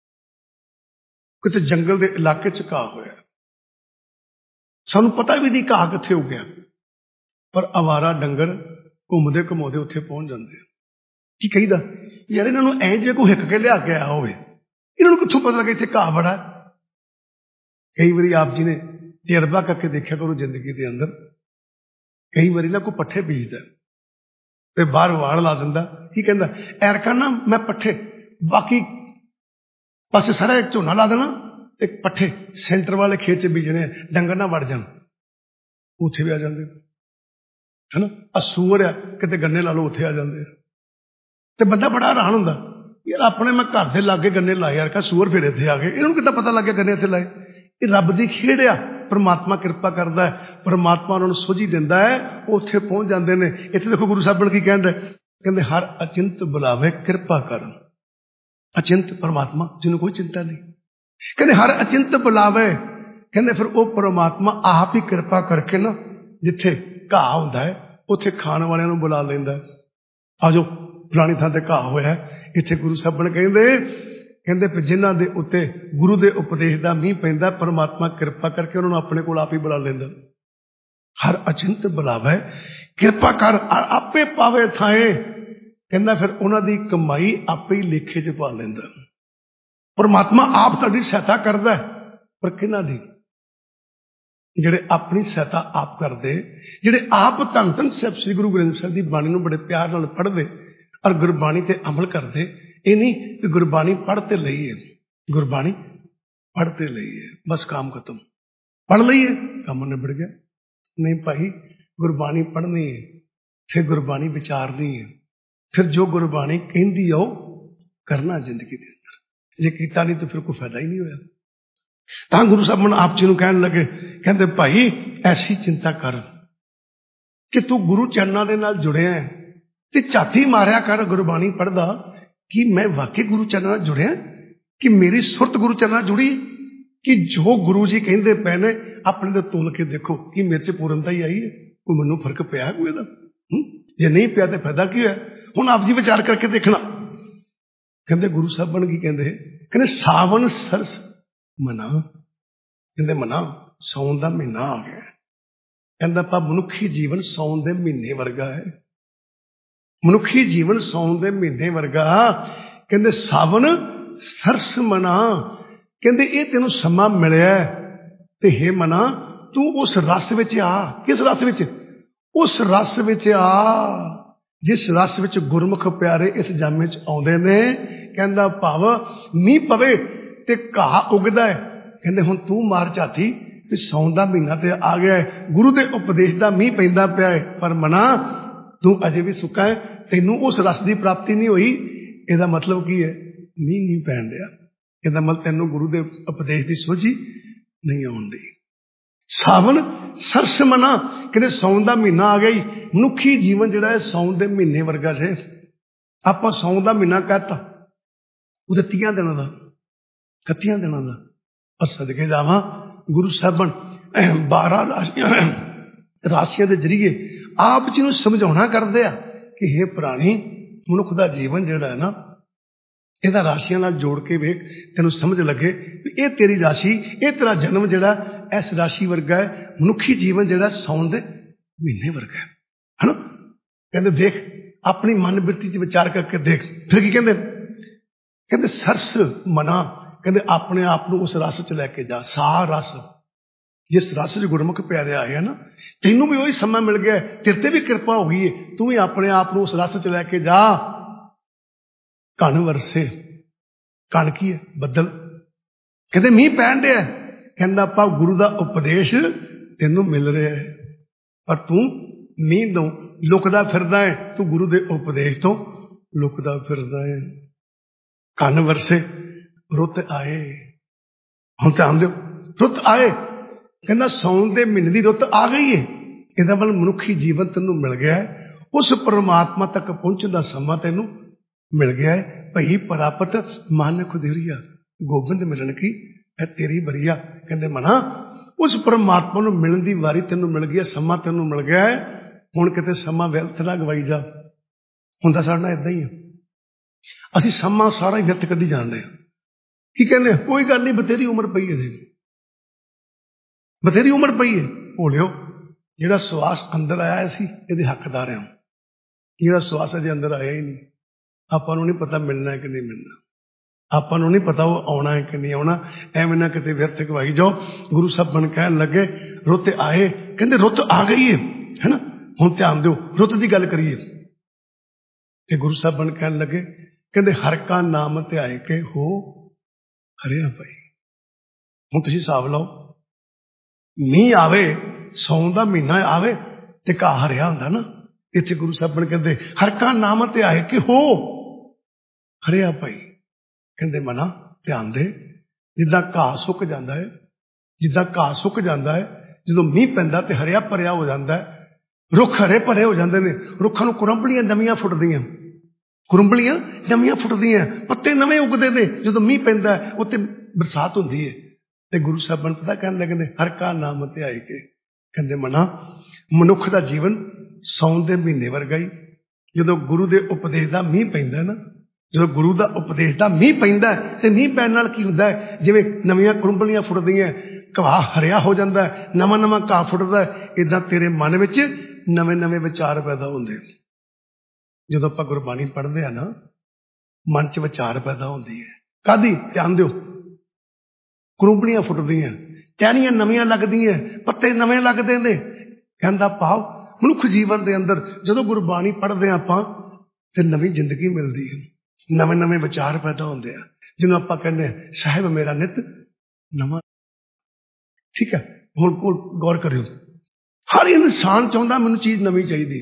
किते जंगल के इलाके च घाह होया, सानू पता भी नहीं घाह किथे हो गया, पर आवारा डंगर घूमदे घुमाउंदे उत्थे पहुंच जांदे। की कहीदा यार इन्हों ऐ जे कोई हिक के लिया के आया हो, इन्हों कितों पता लगे इतने घाह बड़ा। कई बार आप जी ने तजर्बा करके देखा करो जिंदगी के अंदर, कई बार ना कोई पट्ठे बीजदा ते बाहर वाड़ ला दिंदा, की कहंदा ऐरका ना मैं पट्ठे बाकी पासे सारा एक झोना ला देना, एक पट्ठे सेंटर वाले खेत च बीजने, डंगर ना वड़ जान, उत्थे भी आ जाते है ना। असूर आ किते गन्ने ला लो, उत्थे आ जाते। तो बंदा बड़ा हैरान होंदा, यार अपने मैं घर के लागे गन्ने लाए, यार का सूअर फिर इत्थे आ गए, इन्होंने कितना पता लग गया गन्ने इत्थे लाए। ये रब की खेड़ आ, परमात्मा कृपा करता है, परमात्मा उन्होंने सुझी दिंदा है, उत्थे पहुंच जाते हैं। इत्थे देखो गुरु साहब ने की कहंदे, कहंदे हर अचिंत बुलावे कृपा कर। अचिंत परमात्मा जिन्होंने कोई चिंता नहीं, कहंदे हर अचिंत बुलावे, कहंदे फिर वो परमात्मा आप ही कृपा करके ना जिथे घाह हुंदा है उत्थे खाण वालियां नूं बुला लैंदा है, आ जाओ फलानी थां ते घाह होया। इत्थे गुरु साहब ने कहंदे, कहंदे जिन्हां दे उत्ते गुरु दे उपदेश दा मीह पैंदा, परमात्मा कृपा करके उन्होंने अपने कोल आप ही बुला लैंदा। हर अचिंत बुलावे कृपा कर, आपे पावे थाए, कहंदा फिर उन्हां दी कमाई आपे ही लेखे च पा लैंदा। परमात्मा आप तुहाडी सहायता करदा है, पर किन्हां दी? जिहड़े अपनी सहायता आप करदे, जिहड़े आप धन धन साहिब श्री गुरु ग्रंथ साहिब दी बाणी नूं बड़े प्यार नाल पढ़दे और गुरबाणी ते अमल करदे। ये नहीं कि गुरबाणी पढ़ते लईए, गुरबाणी पढ़ते लईए बस काम खत्म, पढ़ लईए काम निबड़ गया। नहीं भाई, गुरबाणी पढ़नी है, फिर गुरबाणी विचारनी है, फिर जो गुरबाणी कहती है करना जिंदगी के अंदर, जे कीता नहीं तो फिर कोई फायदा ही नहीं होया। तां गुरु साहब आप जी नूं कहण लगे, कहंदे भाई ऐसी चिंता कर कि तू गुरु चरणों के नाल जुड़िया है ते झाती मारिया कर गुरबाणी पढ़दा कि मैं वाकई गुरु चरणों नाल जुड़िया, कि मेरी सुरत गुरु चरणों नाल जुड़ी, कि जो गुरु जी कहते पे ने अपने तो तोल के देखो कि मेरे च पूर्णता ही आई है, कोई मैनू फर्क पिया कोई दा? जे नहीं पिया तो फायदा की है? हुण आप जी विचार करके देखना। कहते गुरु साहब की कहते कहते सावन सरस मना, कहते मना सौन का महीना आ गया, कहता पा मनुखी जीवन सौन के महीने वर्गा है, मनुखी जीवन सौन के महीने वर्गा। कहते सावन सरस मना, कहते ये तेन समा मिलिया ते हे मना तू उस रस विच आ। किस रस विच? उस रस विच आ जिस रस विच गुरमुख प्यारे इस जामे च आउंदे ने। कहता भाव मीह पवे ते घाह उगदा है, कहते हुण तू मार झाती भी सौन का महीना ते आ गया है, गुरु के उपदेश का मीह पैंदा पिया है, पर मना तू अजे भी सुक्का है, तेनू उस रस की प्राप्ति नहीं हुई। इसका मतलब की है? मीह नहीं पैन दिया, इसका मतलब तेनू गुरु के उपदेश की सोझी नहीं आउंदी। सावन सरस मना, कहते सौन का महीना आ गया ही। मनुखी जीवन जिहड़ा है सौन के महीने वर्गा है। आपां सौन का महीना कहता उहदे तीहां दिनां दा कत्तियां दिनां दा पर सदके जावां गुरु साहबन बारह राशियां राशियां के जरिए आप जी नूं समझाउणा करदे आ कि हे प्राणी मनुख का जीवन जिहड़ा है ना इहदा राशियां नाल जोड़ के वेख, तैनूं समझ लगे कि यह तेरी राशि, यह तेरा जन्म जिहड़ा इस राशि वर्गा है, मनुखी जीवन जिहड़ा सौन दे महीने वर्गा है ना। कहते देख अपनी मन बिरती च विचार करके देख। फिर की कहते कहते सरस मना, कहते अपने आप को उस रस च लैके जा। सा रस, जिस रस च गुरमुख प्यारे आए है ना, तेनों भी वही समा मिल गया, तेरे ते भी कृपा हो गई है, तू भी अपने आप को उस रस च लैके जा। कण वरसे, कण की है? बदल। कहते मीह पैन दिया, कहता पा गुरु का उपदेश तेनों मिल रहा है, पर तू मीह दो लुकदा फिरदा है, तू गुरु के उपदेश तो लुकदा फिरदा है। कण वरसे रुत आए, हम ध्यान दो रुत आए, कहना सौन के महीने की रुत आ गई है। इसका मतलब मनुखी जीवन तेनों मिल गया है, उस परमात्मा तक पहुंचने का समा तेनों मिल गया है। भई प्राप्त मान खुदेरिया, गोबिंद मिलन की है तेरी बरिया। कहते मना उस परमात्मा को मिलने की वारी तेनों मिल गई है, समा तेनों मिल गया है। हुण किते समा व्यर्थ ना गवाई जा। हुंदा साडे नाल इदां ही है, असीं समा सारा ही व्यर्थ कड्ढी जांदे हां। की कहंदे कोई गल नहीं, बथेरी उम्र पई है, बथेरी उम्र पई है। भोलिओ जिहड़ा सवास अंदर आया सी इहदे हकदार हां, जिहड़ा सवास अजे अंदर आया ही नहीं, आपां नूं नहीं पता मिलना है कि नहीं मिलना, आपां नूं नहीं पता वो आउणा है कि नहीं आउणा। एवें ना किते व्यर्थ गवाई जाओ। गुरु साहब बन कहण लगे रुत आए, कहंदे रुत आ गई है, है ना। हुण ध्यान दिओ रुत की गल करिए ते गुरु साहब बन कहण लगे कहंदे हर का नाम ध्याए के हो हरिया भाई। हुण तुसीं हिसाब लाओ, मीह आवे सौन का महीना आवे ते घाह हरिया हुंदा ना। इत्थे गुरु साहब बन कहंदे हर का नाम ध्याए के हो हरिया भाई। कहंदे मना ध्यान दे, जिद्दां घाह सुक जाता है, जिद्दां घाह सुक जाता है, जदों मीह पैंदा ते हरिया भरिया हो जाता है, रुख हरे भरे हो जाते हैं, रुखां नूं कुरंबलियां नवीं फुटदियां, कुरंबलियां नवीं फुटदियां, पत्ते नवे उगदे ने। जदों मीह पैंदा है उत्ते बरसात हुंदी है ते गुरु साहब पता कहण लगे हर का नाम ध्याए के। कहंदे मना मनुख का जीवन सौन के महीने वर्गा ही। जदों गुरु के उपदेश का मीह पैंदा ना, जो गुरु का उपदेश का मीह पैंदा ते मीह पैण नाल की हुंदा है, जिवें नवीं कुरंबलियां फुटदियां, घाह हरिया हो जाता है, नवा नवा घाह फुटदा है। इदां तेरे मन विच नवे नवे विचार पैदा होंदे। जदों आपां गुरबाणी पढ़दे आ ना, मन च विचार पैदा होंदी है। कादी? ध्यान दिओ, कुरंबलियां फुटदियां, टहनियां नवीं लगदियां, पत्ते नवे लगदे ने। कहंदा भाव मनुख जीवन के अंदर जदों गुरबाणी पढ़दे आपां ते नवीं जिंदगी मिलदी है, नवे नवे विचार पैदा होंदे आ, जिन्हों आपां कहंदे आ साहिब मेरा नित नवां। ठीक है, हुण गौर करियो, हर इंसान चाहुंदा मैनूं चीज़ नवीं चाहिदी,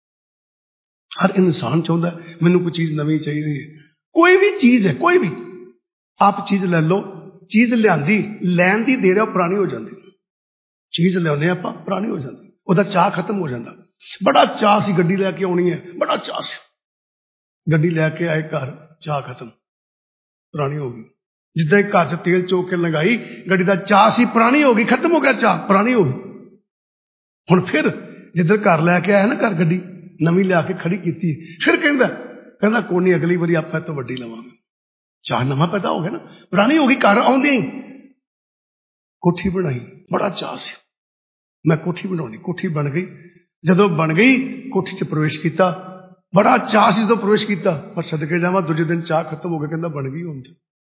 हर इंसान चाहुंदा मैनूं कोई चीज़ नवीं चाहिदी है। कोई भी चीज़ है, कोई भी आप चीज़ ले लो, चीज़ लियांदी लैन दी देर है पुरानी हो जाती, चीज़ लियाने आपां पुरानी हो जाती, उसदा चाह खत्म हो जाता। बड़ा चाह सी गड्डी लैके आनी है, बड़ा चाह सी। गड्डी लैके आए घर, चाह खत्म, पुरानी हो गई। जिद्दां ही घर च तेल चो के लगाई, गड्डी का चाह सी पुरानी हो गई, खत्म हो गया चाह, पुरानी हो गई। हुण फिर जिधर घर लैके आया ना, घर गड्डी नवीं लिया के खड़ी की, फिर कहंदा कहंदा कोई नहीं, अगली बारी आपां तो वड्डी लवांगे। चाह नवां पैदा हो गया ना, पुरानी हो गई। घर आउंदे ही कोठी बनाई, बड़ा चाह सी मैं कोठी बनाउणी, कोठी बन गई। जदों बन गई कोठी च प्रवेश किया, बड़ा चाह सी जदों प्रवेश किया, पर सदके जावां दूजे दिन चाह खत्म हो गया। कहंदा बन गई हुण।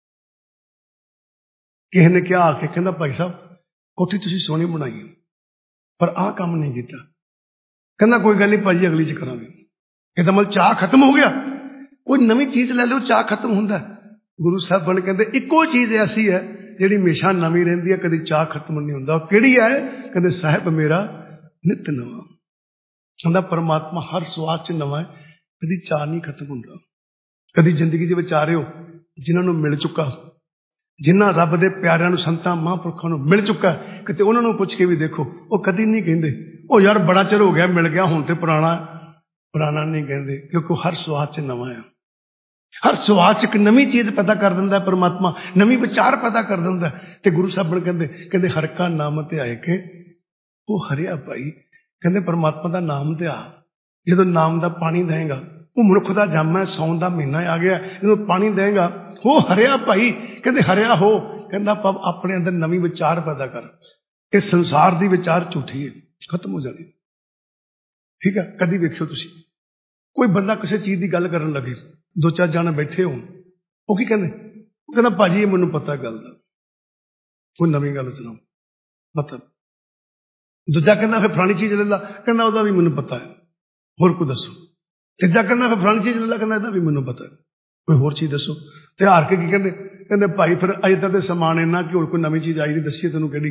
किसी ने क्या आके कहंदा भाई साहब कोठी तुसीं सोहणी बनाई पर आह काम नहीं कीता। कहंदा कोई गल नहीं भाजी, अगली च करांगे। कहंदा मतलब चाह खत्म हो गया, कोई नवीं चीज ले लो चाह खत्म हुंदा। गुरु साहब बन कहंदे इक्को चीज ऐसी है जिहड़ी हमेशा नवीं रहिंदी है, कदी चाह खत्म नहीं हुंदा। किहड़ी है? कहंदे साहिब मेरा नित नवां। कहंदा परमात्मा हर स्वास च नवां है, कदी चाह नहीं खत्म हुंदा। कदी जिंदगी दे विचारे हो जिन्हां नूं मिल चुका, जिन्हां रब दे प्यारिਆਂ ਨੂੰ ਸੰਤਾਂ ਮਹਾਂਪੁਰਖਾਂ ਨੂੰ ਮਿਲ ਚੁੱਕਾ, ਕਿਤੇ ਉਹਨਾਂ ਨੂੰ ਪੁੱਛ ਕੇ ਵੀ ਦੇਖੋ, ਉਹ ਕਦੀ ਨਹੀਂ ਕਹਿੰਦੇ ਉਹ ਯਾਰ ਬੜਾ ਚਿਰ ਹੋ ਗਿਆ ਮਿਲ ਗਿਆ ਹੁਣ ਤੇ ਪੁਰਾਣਾ ਪੁਰਾਣਾ ਨਹੀਂ ਕਹਿੰਦੇ, ਕਿਉਂਕਿ ਹਰ ਸਵਾਦ 'ਚ ਨਵਾਂ ਹੈ। ਹਰ ਸਵਾਦ 'ਚ ਇੱਕ ਨਵੀਂ ਚੀਜ਼ ਪੈਦਾ ਕਰ ਦਿੰਦਾ ਪਰਮਾਤਮਾ, ਨਵੀਂ ਵਿਚਾਰ ਪੈਦਾ ਕਰ ਦਿੰਦਾ। ਤੇ ਗੁਰੂ ਸਾਹਿਬ ਕਹਿੰਦੇ ਕਹਿੰਦੇ ਹਰ ਕਾ ਨਾਮ ਧਿਆਏ ਕੇ ਉਹ ਹਰਿਆ ਭਾਈ। ਕਹਿੰਦੇ ਪਰਮਾਤਮਾ ਦਾ ਨਾਮ ਧਿਆ, ਜਦੋਂ ਨਾਮ ਦਾ ਪਾਣੀ ਦੇਗਾ, ਉਹ ਮਨੁੱਖ ਦਾ ਜੰਮ ਹੈ, ਸੌਣ ਦਾ ਮਹੀਨਾ ਆ ਗਿਆ, ਜਦੋਂ ਪਾਣੀ ਦੇਗਾ ਉਹ ਹਰਿਆ ਭਾਈ। ਕਹਿੰਦੇ ਹਰਿਆ ਹੋ, ਕਹਿੰਦਾ ਪਬ ਆਪਣੇ ਅੰਦਰ ਨਵੀਂ ਵਿਚਾਰ ਪੈਦਾ ਕਰ। ਇਹ ਸੰਸਾਰ ਦੀ ਵਿਚਾਰ ਝੂਠੀ ਹੈ, ਖਤਮ ਹੋ ਜਾਣੀ। ਠੀਕ ਹੈ, ਕਦੀ ਵੇਖਿਓ ਤੁਸੀਂ ਕੋਈ ਬੰਦਾ ਕਿਸੇ ਚੀਜ਼ ਦੀ ਗੱਲ ਕਰਨ ਲੱਗੇ, ਦੋ ਚਾਰ ਜਣੇ ਬੈਠੇ ਹੋਣ, ਉਹ ਕੀ ਕਹਿੰਦੇ? ਉਹ ਕਹਿੰਦਾ ਭਾਜੀ ਇਹ ਮੈਨੂੰ ਪਤਾ ਗੱਲ ਦਾ, ਕੋਈ ਨਵੀਂ ਗੱਲ ਸੁਣਾਓ। ਮਤਲਬ ਦੂਜਾ ਕਹਿੰਦਾ ਫਿਰ ਫਲਾਣੀ ਚੀਜ਼ ਲੈ ਲਾ, ਕਹਿੰਦਾ ਉਹਦਾ ਵੀ ਮੈਨੂੰ ਪਤਾ ਹੈ, ਹੋਰ ਕੋਈ ਦੱਸੋ। ਤੀਜਾ ਕਹਿੰਦਾ ਫਿਰ ਫਲਾਣੀ ਚੀਜ਼ ਲੈ ਲਾ, ਕਹਿੰਦਾ ਇਹਦਾ ਵੀ ਮੈਨੂੰ ਪਤਾ ਹੈ, ਕੋਈ ਹੋਰ ਚੀਜ਼ ਦੱਸੋ। ਤੇ ਹਾਰ ਕੇ ਕੀ ਕਹਿੰਦੇ? ਕਹਿੰਦੇ ਭਾਈ ਫਿਰ ਅਜੇ ਤੱਕ ਤੇ ਸਮਾਨ ਇੰਨਾ ਕਿ ਹੋਰ ਕੋਈ ਨਵੀਂ ਚੀਜ਼ ਆਈ ਨਹੀਂ, ਦੱਸੀਏ ਤੈਨੂੰ ਕਿਹੜੀ।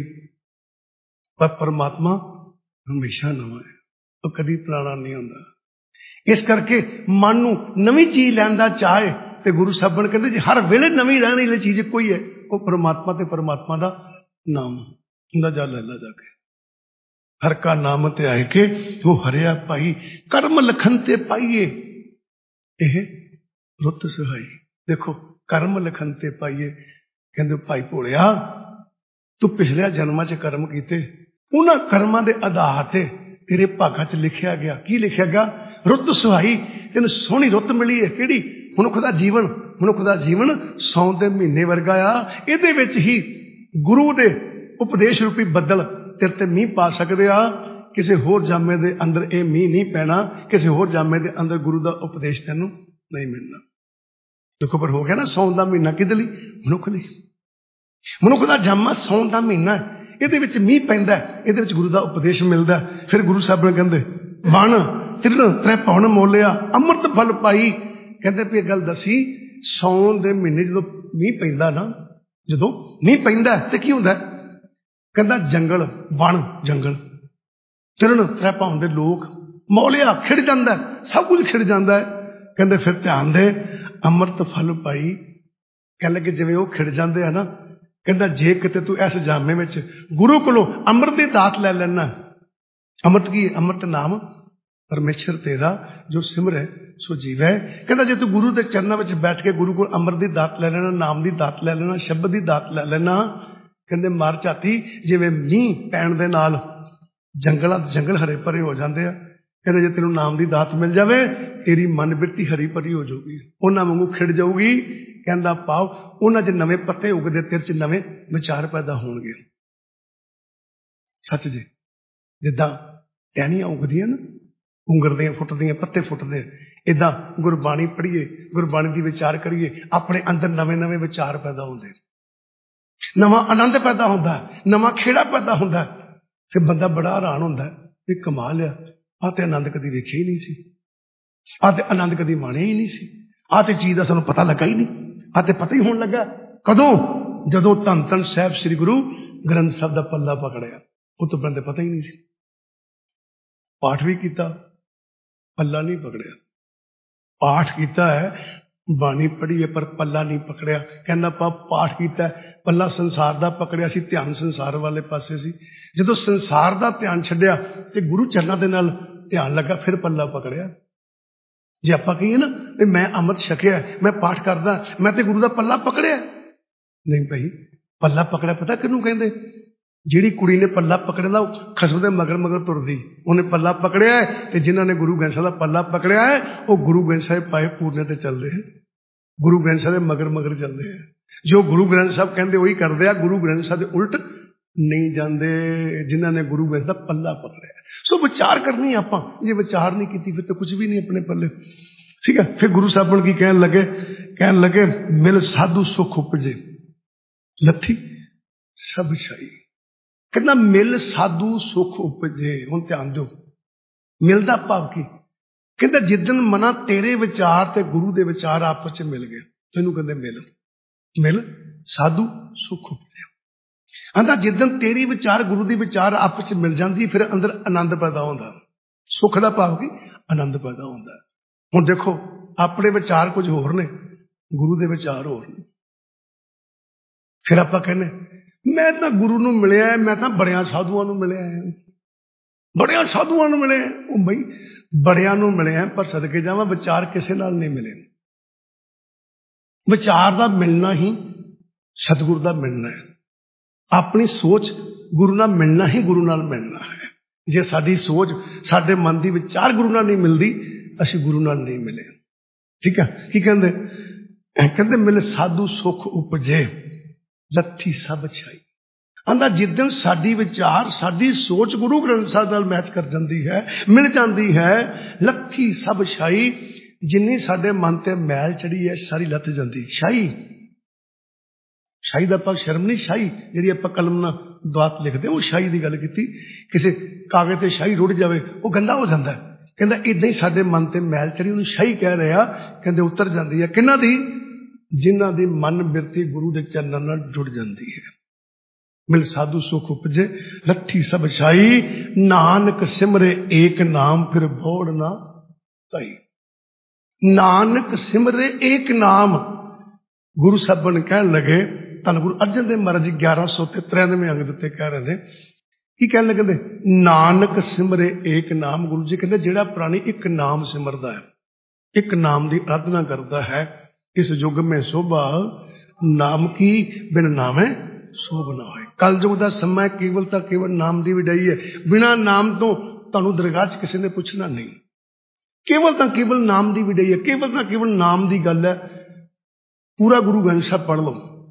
ਪਰ ਪਰਮਾਤਮਾ ਹਮੇਸ਼ਾ ਨਵਾਂ ਹੈ, ਉਹ ਕਦੀ ਪੁਰਾਣਾ ਨਹੀਂ ਹੁੰਦਾ। ਇਸ ਕਰਕੇ ਮਨ ਨੂੰ ਨਵੀਂ ਚੀਜ਼ ਲੈਣ ਦਾ ਚਾਹੇ ਤੇ ਗੁਰੂ ਸਾਹਿਬਾਨ ਕਹਿੰਦੇ ਜੀ ਹਰ ਵੇਲੇ ਨਵੀਂ ਰਹਿਣ ਵਾਲੀ ਚੀਜ਼ ਇੱਕੋ ਹੀ ਹੈ, ਉਹ ਪਰਮਾਤਮਾ ਤੇ ਪਰਮਾਤਮਾ ਦਾ ਨਾਮ ਹੁੰਦਾ। ਜਾ ਲੈ ਲਾ ਜਾ ਕੇ ਹਰ ਕਾ ਨਾਮ ਤੇ ਆਏ ਕੇ ਉਹ ਹਰਿਆ ਭਾਈ, ਕਰਮ ਲਖਨ ਤੇ ਪਾਈਏ ਇਹ ਰੁੱਤ ਸਹਾਈ। ਦੇਖੋ ਕਰਮ ਲਖਨ ਤੇ ਪਾਈਏ, ਕਹਿੰਦੇ ਭਾਈ ਭੋਲਿਆ ਤੂੰ ਪਿਛਲੇ ਜਨਮਾਂ 'ਚ ਕਰਮ ਕੀਤੇ, ਉਹਨਾਂ ਕਰਮਾਂ ਦੇ ਆਧਾਰ ਤੇ ਤੇਰੇ ਭਾਗਾਂ 'ਚ ਲਿਖਿਆ ਗਿਆ। ਕੀ ਲਿਖਿਆ ਗਿਆ? ਰੁੱਤ ਸੁਹਾਈ। ਤੈਨੂੰ ਸੋਹਣੀ ਰੁੱਤ ਮਿਲੀ ਹੈ। ਕਿਹੜੀ? ਮਨੁੱਖ ਦਾ ਜੀਵਨ। ਮਨੁੱਖ ਦਾ ਜੀਵਨ ਸੌਣ ਦੇ ਮਹੀਨੇ ਵਰਗਾ ਆ। ਇਹਦੇ ਵਿੱਚ ਹੀ ਗੁਰੂ ਦੇ ਉਪਦੇਸ਼ ਰੂਪੀ ਬੱਦਲ ਤੇਰੇ ਤੇ ਮੀਂਹ ਪਾ ਸਕਦੇ ਆ। ਕਿਸੇ ਹੋਰ ਜਾਮੇ ਦੇ ਅੰਦਰ ਇਹ ਮੀਂਹ ਨਹੀਂ ਪੈਣਾ, ਕਿਸੇ ਹੋਰ ਜਾਮੇ ਦੇ ਅੰਦਰ ਗੁਰੂ ਦਾ ਉਪਦੇਸ਼ ਤੈਨੂੰ ਨਹੀਂ ਮਿਲਣਾ। ਦੇਖੋ ਪਰ ਹੋ ਗਿਆ ਨਾ, ਸੌਣ ਦਾ ਮਹੀਨਾ ਕਿਹਦੇ ਲਈ? ਮਨੁੱਖ ਲਈ। ਮਨੁੱਖ ਦਾ ਜਾਮਾ ਸੌਣ ਦਾ ਮਹੀਨਾ, ਇਹਦੇ ਵਿੱਚ ਮੀਂਹ ਪੈਂਦਾ, ਇਹਦੇ ਵਿੱਚ ਗੁਰੂ ਦਾ ਉਪਦੇਸ਼ ਮਿਲਦਾ। ਫਿਰ ਗੁਰੂ ਸਾਹਿਬ ਨੇ ਕਹਿੰਦੇ ਵਣ ਤਿਰਨ ਤ੍ਰੈ ਭਵਨ ਮੋਲਿਆ ਅੰਮ੍ਰਿਤ ਫਲ ਪਾਈ। ਕਹਿੰਦੇ ਵੀ ਇਹ ਗੱਲ ਦੱਸੀ, ਸੌਣ ਦੇ ਮਹੀਨੇ ਜਦੋਂ ਮੀਂਹ ਪੈਂਦਾ ਨਾ, ਜਦੋਂ ਮੀਂਹ ਪੈਂਦਾ ਤੇ ਕੀ ਹੁੰਦਾ? ਕਹਿੰਦਾ ਜੰਗਲ, ਵਣ ਜੰਗਲ, ਤਿਰਨ ਤ੍ਰੈ ਭਵਨ ਦੇ ਲੋਕ, ਮੋਲਿਆ ਖਿੜ ਜਾਂਦਾ, ਸਭ ਕੁਝ ਖਿੜ ਜਾਂਦਾ ਹੈ। ਕਹਿੰਦੇ ਫਿਰ ਧਿਆਨ ਦੇ ਅੰਮ੍ਰਿਤ ਫਲ ਪਾਈ। ਕਹਿ ਲੱਗੇ ਜਿਵੇਂ ਉਹ ਖਿੜ ਜਾਂਦੇ ਆ ਨਾ, ਕਹਿੰਦਾ ਜੇ ਕਿਤੇ ਤੂੰ ਇਸ ਜਾਮੇ ਵਿੱਚ ਗੁਰੂ ਕੋਲੋਂ ਅੰਮ੍ਰਿਤ ਦੀ ਦਾਤ ਲੈ ਲੈਣਾ। ਅੰਮ੍ਰਿਤ ਕੀ? ਅੰਮ੍ਰਿਤ ਨਾਮ ਪਰਮੇਸ਼ਰ ਤੇਰਾ ਜੋ ਸਿਮਰੈ ਸੋ ਜੀਵੈ। ਕਹਿੰਦਾ ਜੇ ਤੂੰ ਗੁਰੂ ਦੇ ਚਰਨਾਂ ਵਿੱਚ ਬੈਠ ਕੇ ਗੁਰੂ ਕੋਲ ਅੰਮ੍ਰਿਤ ਦੀ ਦਾਤ ਲੈ ਲੈਣਾ, ਨਾਮ ਦੀ ਦਾਤ ਲੈ ਲੈਣਾ, ਸ਼ਬਦ ਦੀ ਦਾਤ ਲੈ ਲੈਣਾ, ਕਹਿੰਦੇ ਮਰ ਝਾਤੀ ਜਿਵੇਂ ਮੀਂਹ ਪੈਣ ਦੇ ਨਾਲ ਜੰਗਲਾਂ ਜੰਗਲ ਹਰੇ ਭਰੇ ਹੋ ਜਾਂਦੇ ਆ। ਕਹਿੰਦੇ ਜੇ ਤੈਨੂੰ ਨਾਮ ਦੀ ਦਾਤ ਮਿਲ ਜਾਵੇ, ਤੇਰੀ ਮਨ ਬਿਰਤੀ ਹਰੀ ਭਰੀ ਹੋ ਜਾਊਗੀ, ਉਹਨਾਂ ਵਾਂਗੂ ਖਿੜ ਜਾਊਗੀ। ਕਹਿੰਦਾ ਭਾਵ ਉਹਨਾਂ 'ਚ ਨਵੇਂ ਪੱਤੇ ਉਗਦੇ, ਤੇਰੇ 'ਚ ਨਵੇਂ ਵਿਚਾਰ ਪੈਦਾ ਹੋਣਗੇ। ਸੱਚ ਜੀ, ਜਿੱਦਾਂ ਟਹਿਣੀਆਂ ਉਗਦੀਆਂ ਨਾ, ਉਂਗਰਦੀਆਂ ਫੁੱਟਦੀਆਂ, ਪੱਤੇ ਫੁੱਟਦੇ, ਏਦਾਂ ਗੁਰਬਾਣੀ ਪੜ੍ਹੀਏ, ਗੁਰਬਾਣੀ ਦੀ ਵਿਚਾਰ ਕਰੀਏ, ਆਪਣੇ ਅੰਦਰ ਨਵੇਂ ਨਵੇਂ ਵਿਚਾਰ ਪੈਦਾ ਹੁੰਦੇ, ਨਵਾਂ ਆਨੰਦ ਪੈਦਾ ਹੁੰਦਾ, ਨਵਾਂ ਖੇੜਾ ਪੈਦਾ ਹੁੰਦਾ। ਫਿਰ ਬੰਦਾ ਬੜਾ ਹੈਰਾਨ ਹੁੰਦਾ ਵੀ ਕਮਾਲ ਆ, ਆਹ ਤੇ ਆਨੰਦ ਕਦੀ ਵੇਖਿਆ ਹੀ ਨਹੀਂ ਸੀ, ਆਹ ਤੇ ਆਨੰਦ ਕਦੀ ਮਾਣਿਆ ਹੀ ਨਹੀਂ ਸੀ, ਆਹ ਤੇ ਚੀਜ਼ ਦਾ ਸਾਨੂੰ ਪਤਾ ਲੱਗਾ ਹੀ ਨਹੀਂ, ਆਹ ਤੇ ਪਤਾ ਹੀ ਹੋਣ ਲੱਗਾ। ਕਦੋਂ? ਜਦੋਂ ਧੰਨ ਧੰਨ ਸਾਹਿਬ ਸ੍ਰੀ ਗੁਰੂ ਗ੍ਰੰਥ ਸਾਹਿਬ ਦਾ ਪੱਲਾ ਪਕੜਿਆ, ਉਹ ਤੋਂ ਪਹਿਲਾਂ ਪਤਾ ਹੀ ਨਹੀਂ ਸੀ। ਪਾਠ ਵੀ ਕੀਤਾ, ਪੱਲਾ ਨਹੀਂ ਪਕੜਿਆ। ਪਾਠ ਕੀਤਾ ਹੈ, ਬਾਣੀ ਪੜ੍ਹੀ ਹੈ, ਪਰ ਪੱਲਾ ਨਹੀਂ ਪਕੜਿਆ। ਕਹਿੰਦਾ ਪਾ ਪਾਠ ਕੀਤਾ, ਪੱਲਾ ਸੰਸਾਰ ਦਾ ਪਕੜਿਆ ਸੀ, ਧਿਆਨ ਸੰਸਾਰ ਵਾਲੇ ਪਾਸੇ ਸੀ। ਜਦੋਂ ਸੰਸਾਰ ਦਾ ਧਿਆਨ ਛੱਡਿਆ ਤੇ ਗੁਰੂ ਚਰਨਾਂ ਦੇ ਨਾਲ ध्यान लगा, फिर पल्ला पकड़िया। जे आपां कहीए ना भी मैं अमृत छकिया, मैं पाठ करदा, मैं ते गुरु दा पल्ला पकड़िया, नहीं भाई, पल्ला पकड़िया पता किहनूं कहंदे? जिहड़ी कुड़ी ने पल्ला पकड़िया ना खसम दे मगर मगर तुरदी, उन्हें पल्ला पकड़िया है। ते जिन्हां ने गुरु ग्रंथ साहिब दा पल्ला पकड़िया है, वो गुरु ग्रंथ साहिब पाए पूरने ते चलदे हैं, गुरु ग्रंथ साहिब दे मगर मगर चलदे हैं। जो गुरु ग्रंथ साहिब कहंदे वही करदे आ, गुरु ग्रंथ साहिब दे उल्ट नहीं जाते जिन्हों ने गुरु ग्रंथ का पल्ला पकड़िया। सो विचार करनी आपां, जे विचार नहीं की फिर तो कुछ भी नहीं अपने पल्ले, ठीक है। फिर गुरु साहब की कहन लगे, कहन लगे मिल साधु सुख उपजे लथी सब छाई। कहना मिल साधु सुख उपजे। हुण ध्यान दो, मिलदा भाव की? कहता जिदन मना तेरे विचार ते गुरु दे विचार आपस च मिल गए, तेनू कहते मिल, मिल साधु सुख उपजे। आंदा जिदन तेरी विचार गुरु दी विचार आपस च मिल जाती, फिर अंदर आनंद पैदा होता। सुख का भाव की? आनंद पैदा होता। हुण देखो अपने विचार कुछ होर ने, गुरु दे विचार होर ने। फिर आपां कहने मैं तो गुरु नूं मिलिया, मैं तो बड़ियां साधुआं नूं मिलिया, बड़ियां साधुआं नूं मिलिया। ओ बई बड़ियां नूं मिलिया, पर सदके जावां विचार किसे नाल नहीं मिले। विचार दा मिलना ही सतगुरु दा मिलना है। अपनी सोच गुरु नाल मिलना ही गुरु नाल मिलना है। जे साडी सोच साडे मन दी विचार गुरु नाल नहीं मिलदी, असीं गुरु नाल नहीं मिले। ठीक है। की कहंदे? कहंदे मिल साधु सुख उपजे लथी सब छाई। आंदा जिदन साडी विचार साडी सोच गुरु ग्रंथ साहिब नाल मैच कर जाती है, मिल जाती है, लथी सब छाई। जिन्नी साडे मन ते मैल चढ़ी है सारी लथ जाती। शाही शाही का भाव शर्म नहीं, शाही जी आप कलम ना दात लिखते वो शाही की गल की। किसी कागज से शाही रुड़ जाए वो गंदा हो जाता है। कहता इदा ही साडे मन ते मैल चढ़ी, उन्हें शाही कह रहा, कहते उतर जाती है। किन्ना दी? जिन्हां दी मन बिरती गुरु के चरणों नाल जुड़ जाती है। मिल साधु सुख उपजे लथी सब छाई। नानक सिमरे एक नाम फिर भोड़ ना ताई। नानक सिमरे एक नाम। गुरु साहब कहन लगे, धन गुरु अर्जन देव महाराज जी ग्यारह सौ तिरानवे अंग उत्ते कह रहे हैं की कहन लगे, नानक सिमरे एक नाम। गुरु जी कहते जिहड़ा प्राणी एक नाम सिमरदा है, एक नाम की आराधना करता है, इस युग में शोभा नाम की बिन नामे शोभ ना होए। कल युग का समय केवल तो केवल नाम की विडाई है। बिना नाम तो तुहानू दरगाह च किसी ने पूछना नहीं। केवल तो केवल नाम की विडाई है, केवल तो केवल नाम की गल है। पूरा गुरु ग्रंथ साहब पढ़ लो,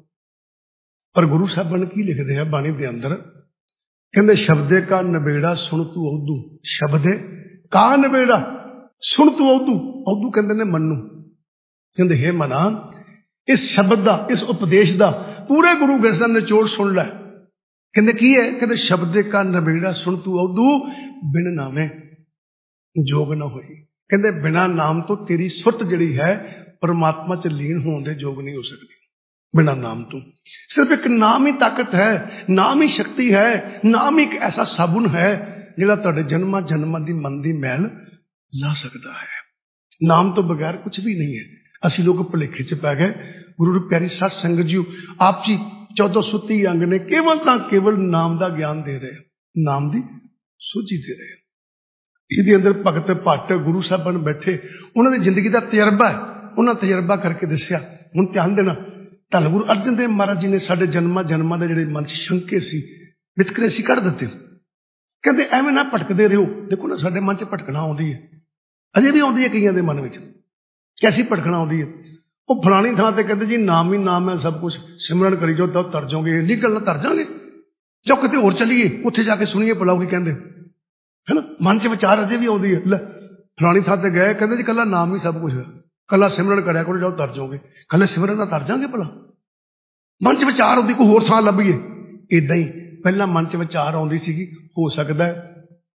पर गुरु साहब ने की लिखते हैं बाणी के अंदर, कहते शब्दे का नबेड़ा सुन तू औदू। शब्दे का नबेड़ा सुन तू औदू। औदू कहते ने मनु। कहते हे मना, इस शब्द का, इस उपदेश का पूरे गुरु ग्रंथ साहब ने निचोड़ सुन लै। कहते की है? कहते शब्दे का नबेड़ा सुन तू औदू बिन नामे जोग ना होई। कहते बिना नाम तो तेरी सुरत जिहड़ी है परमात्मा च लीन होने जोग नहीं हो सकती। बिना नाम तो सिर्फ एक नाम ही ताकत है, नाम ही शक्ति है, नाम ही एक ऐसा साबुन है जिहड़ा तुहाडे जन्मां जन्मां दी मन दी मैल ला सकता है। नाम तो बगैर कुछ भी नहीं है। असी लोग भुलेखे च पै गए। गुरु प्यारी सत संगत जी आप जी चौदह सौ तीह अंग ने केवल तो केवल नाम का ज्ञान दे रहे, नाम की सूझी दे रहे। ये अंदर भगत भट्ट गुरु साहब बैठे, उन्होंने जिंदगी का तजर्बा है, उन्होंने तजर्बा करके दसिया। हुण ध्यान देना, धन गुरु अर्जन देव महाराज जी ने साडे जन्मां जन्मां दे जिहड़े मन च शंके सी, वितकरे सी कढ़ दिते। कहते एवें ना भटकदे रहो। देखो ना साडे मन च भटकना आउंदी है, अजे भी आउंदी है कईयां दे मन विच। कैसी भटकना आउंदी है? वो फलानी थां ते कहते जी नाम ही नाम है सब कुछ, सिमरन करी जाओ तो तर जाओगे। इन्नी गल्लां तर जाओगे? जाओ किते होर चलीए, उत्थे जाके सुनिए भला की कहंदे है ना। मन च विचार अजे भी आउंदी है, ले फलानी थां ते गए, कहते जी कल्ला नाम ही सब कुछ है, कला सिमरन करया करो जाओ तर जाओगे। कल्ले सिमरन ना तर जाओगे भला? मन च विचार आउंदी कोई होर थां लभीए। इदां ही पहला मन च विचार आउंदी सीगी, हो सकदा है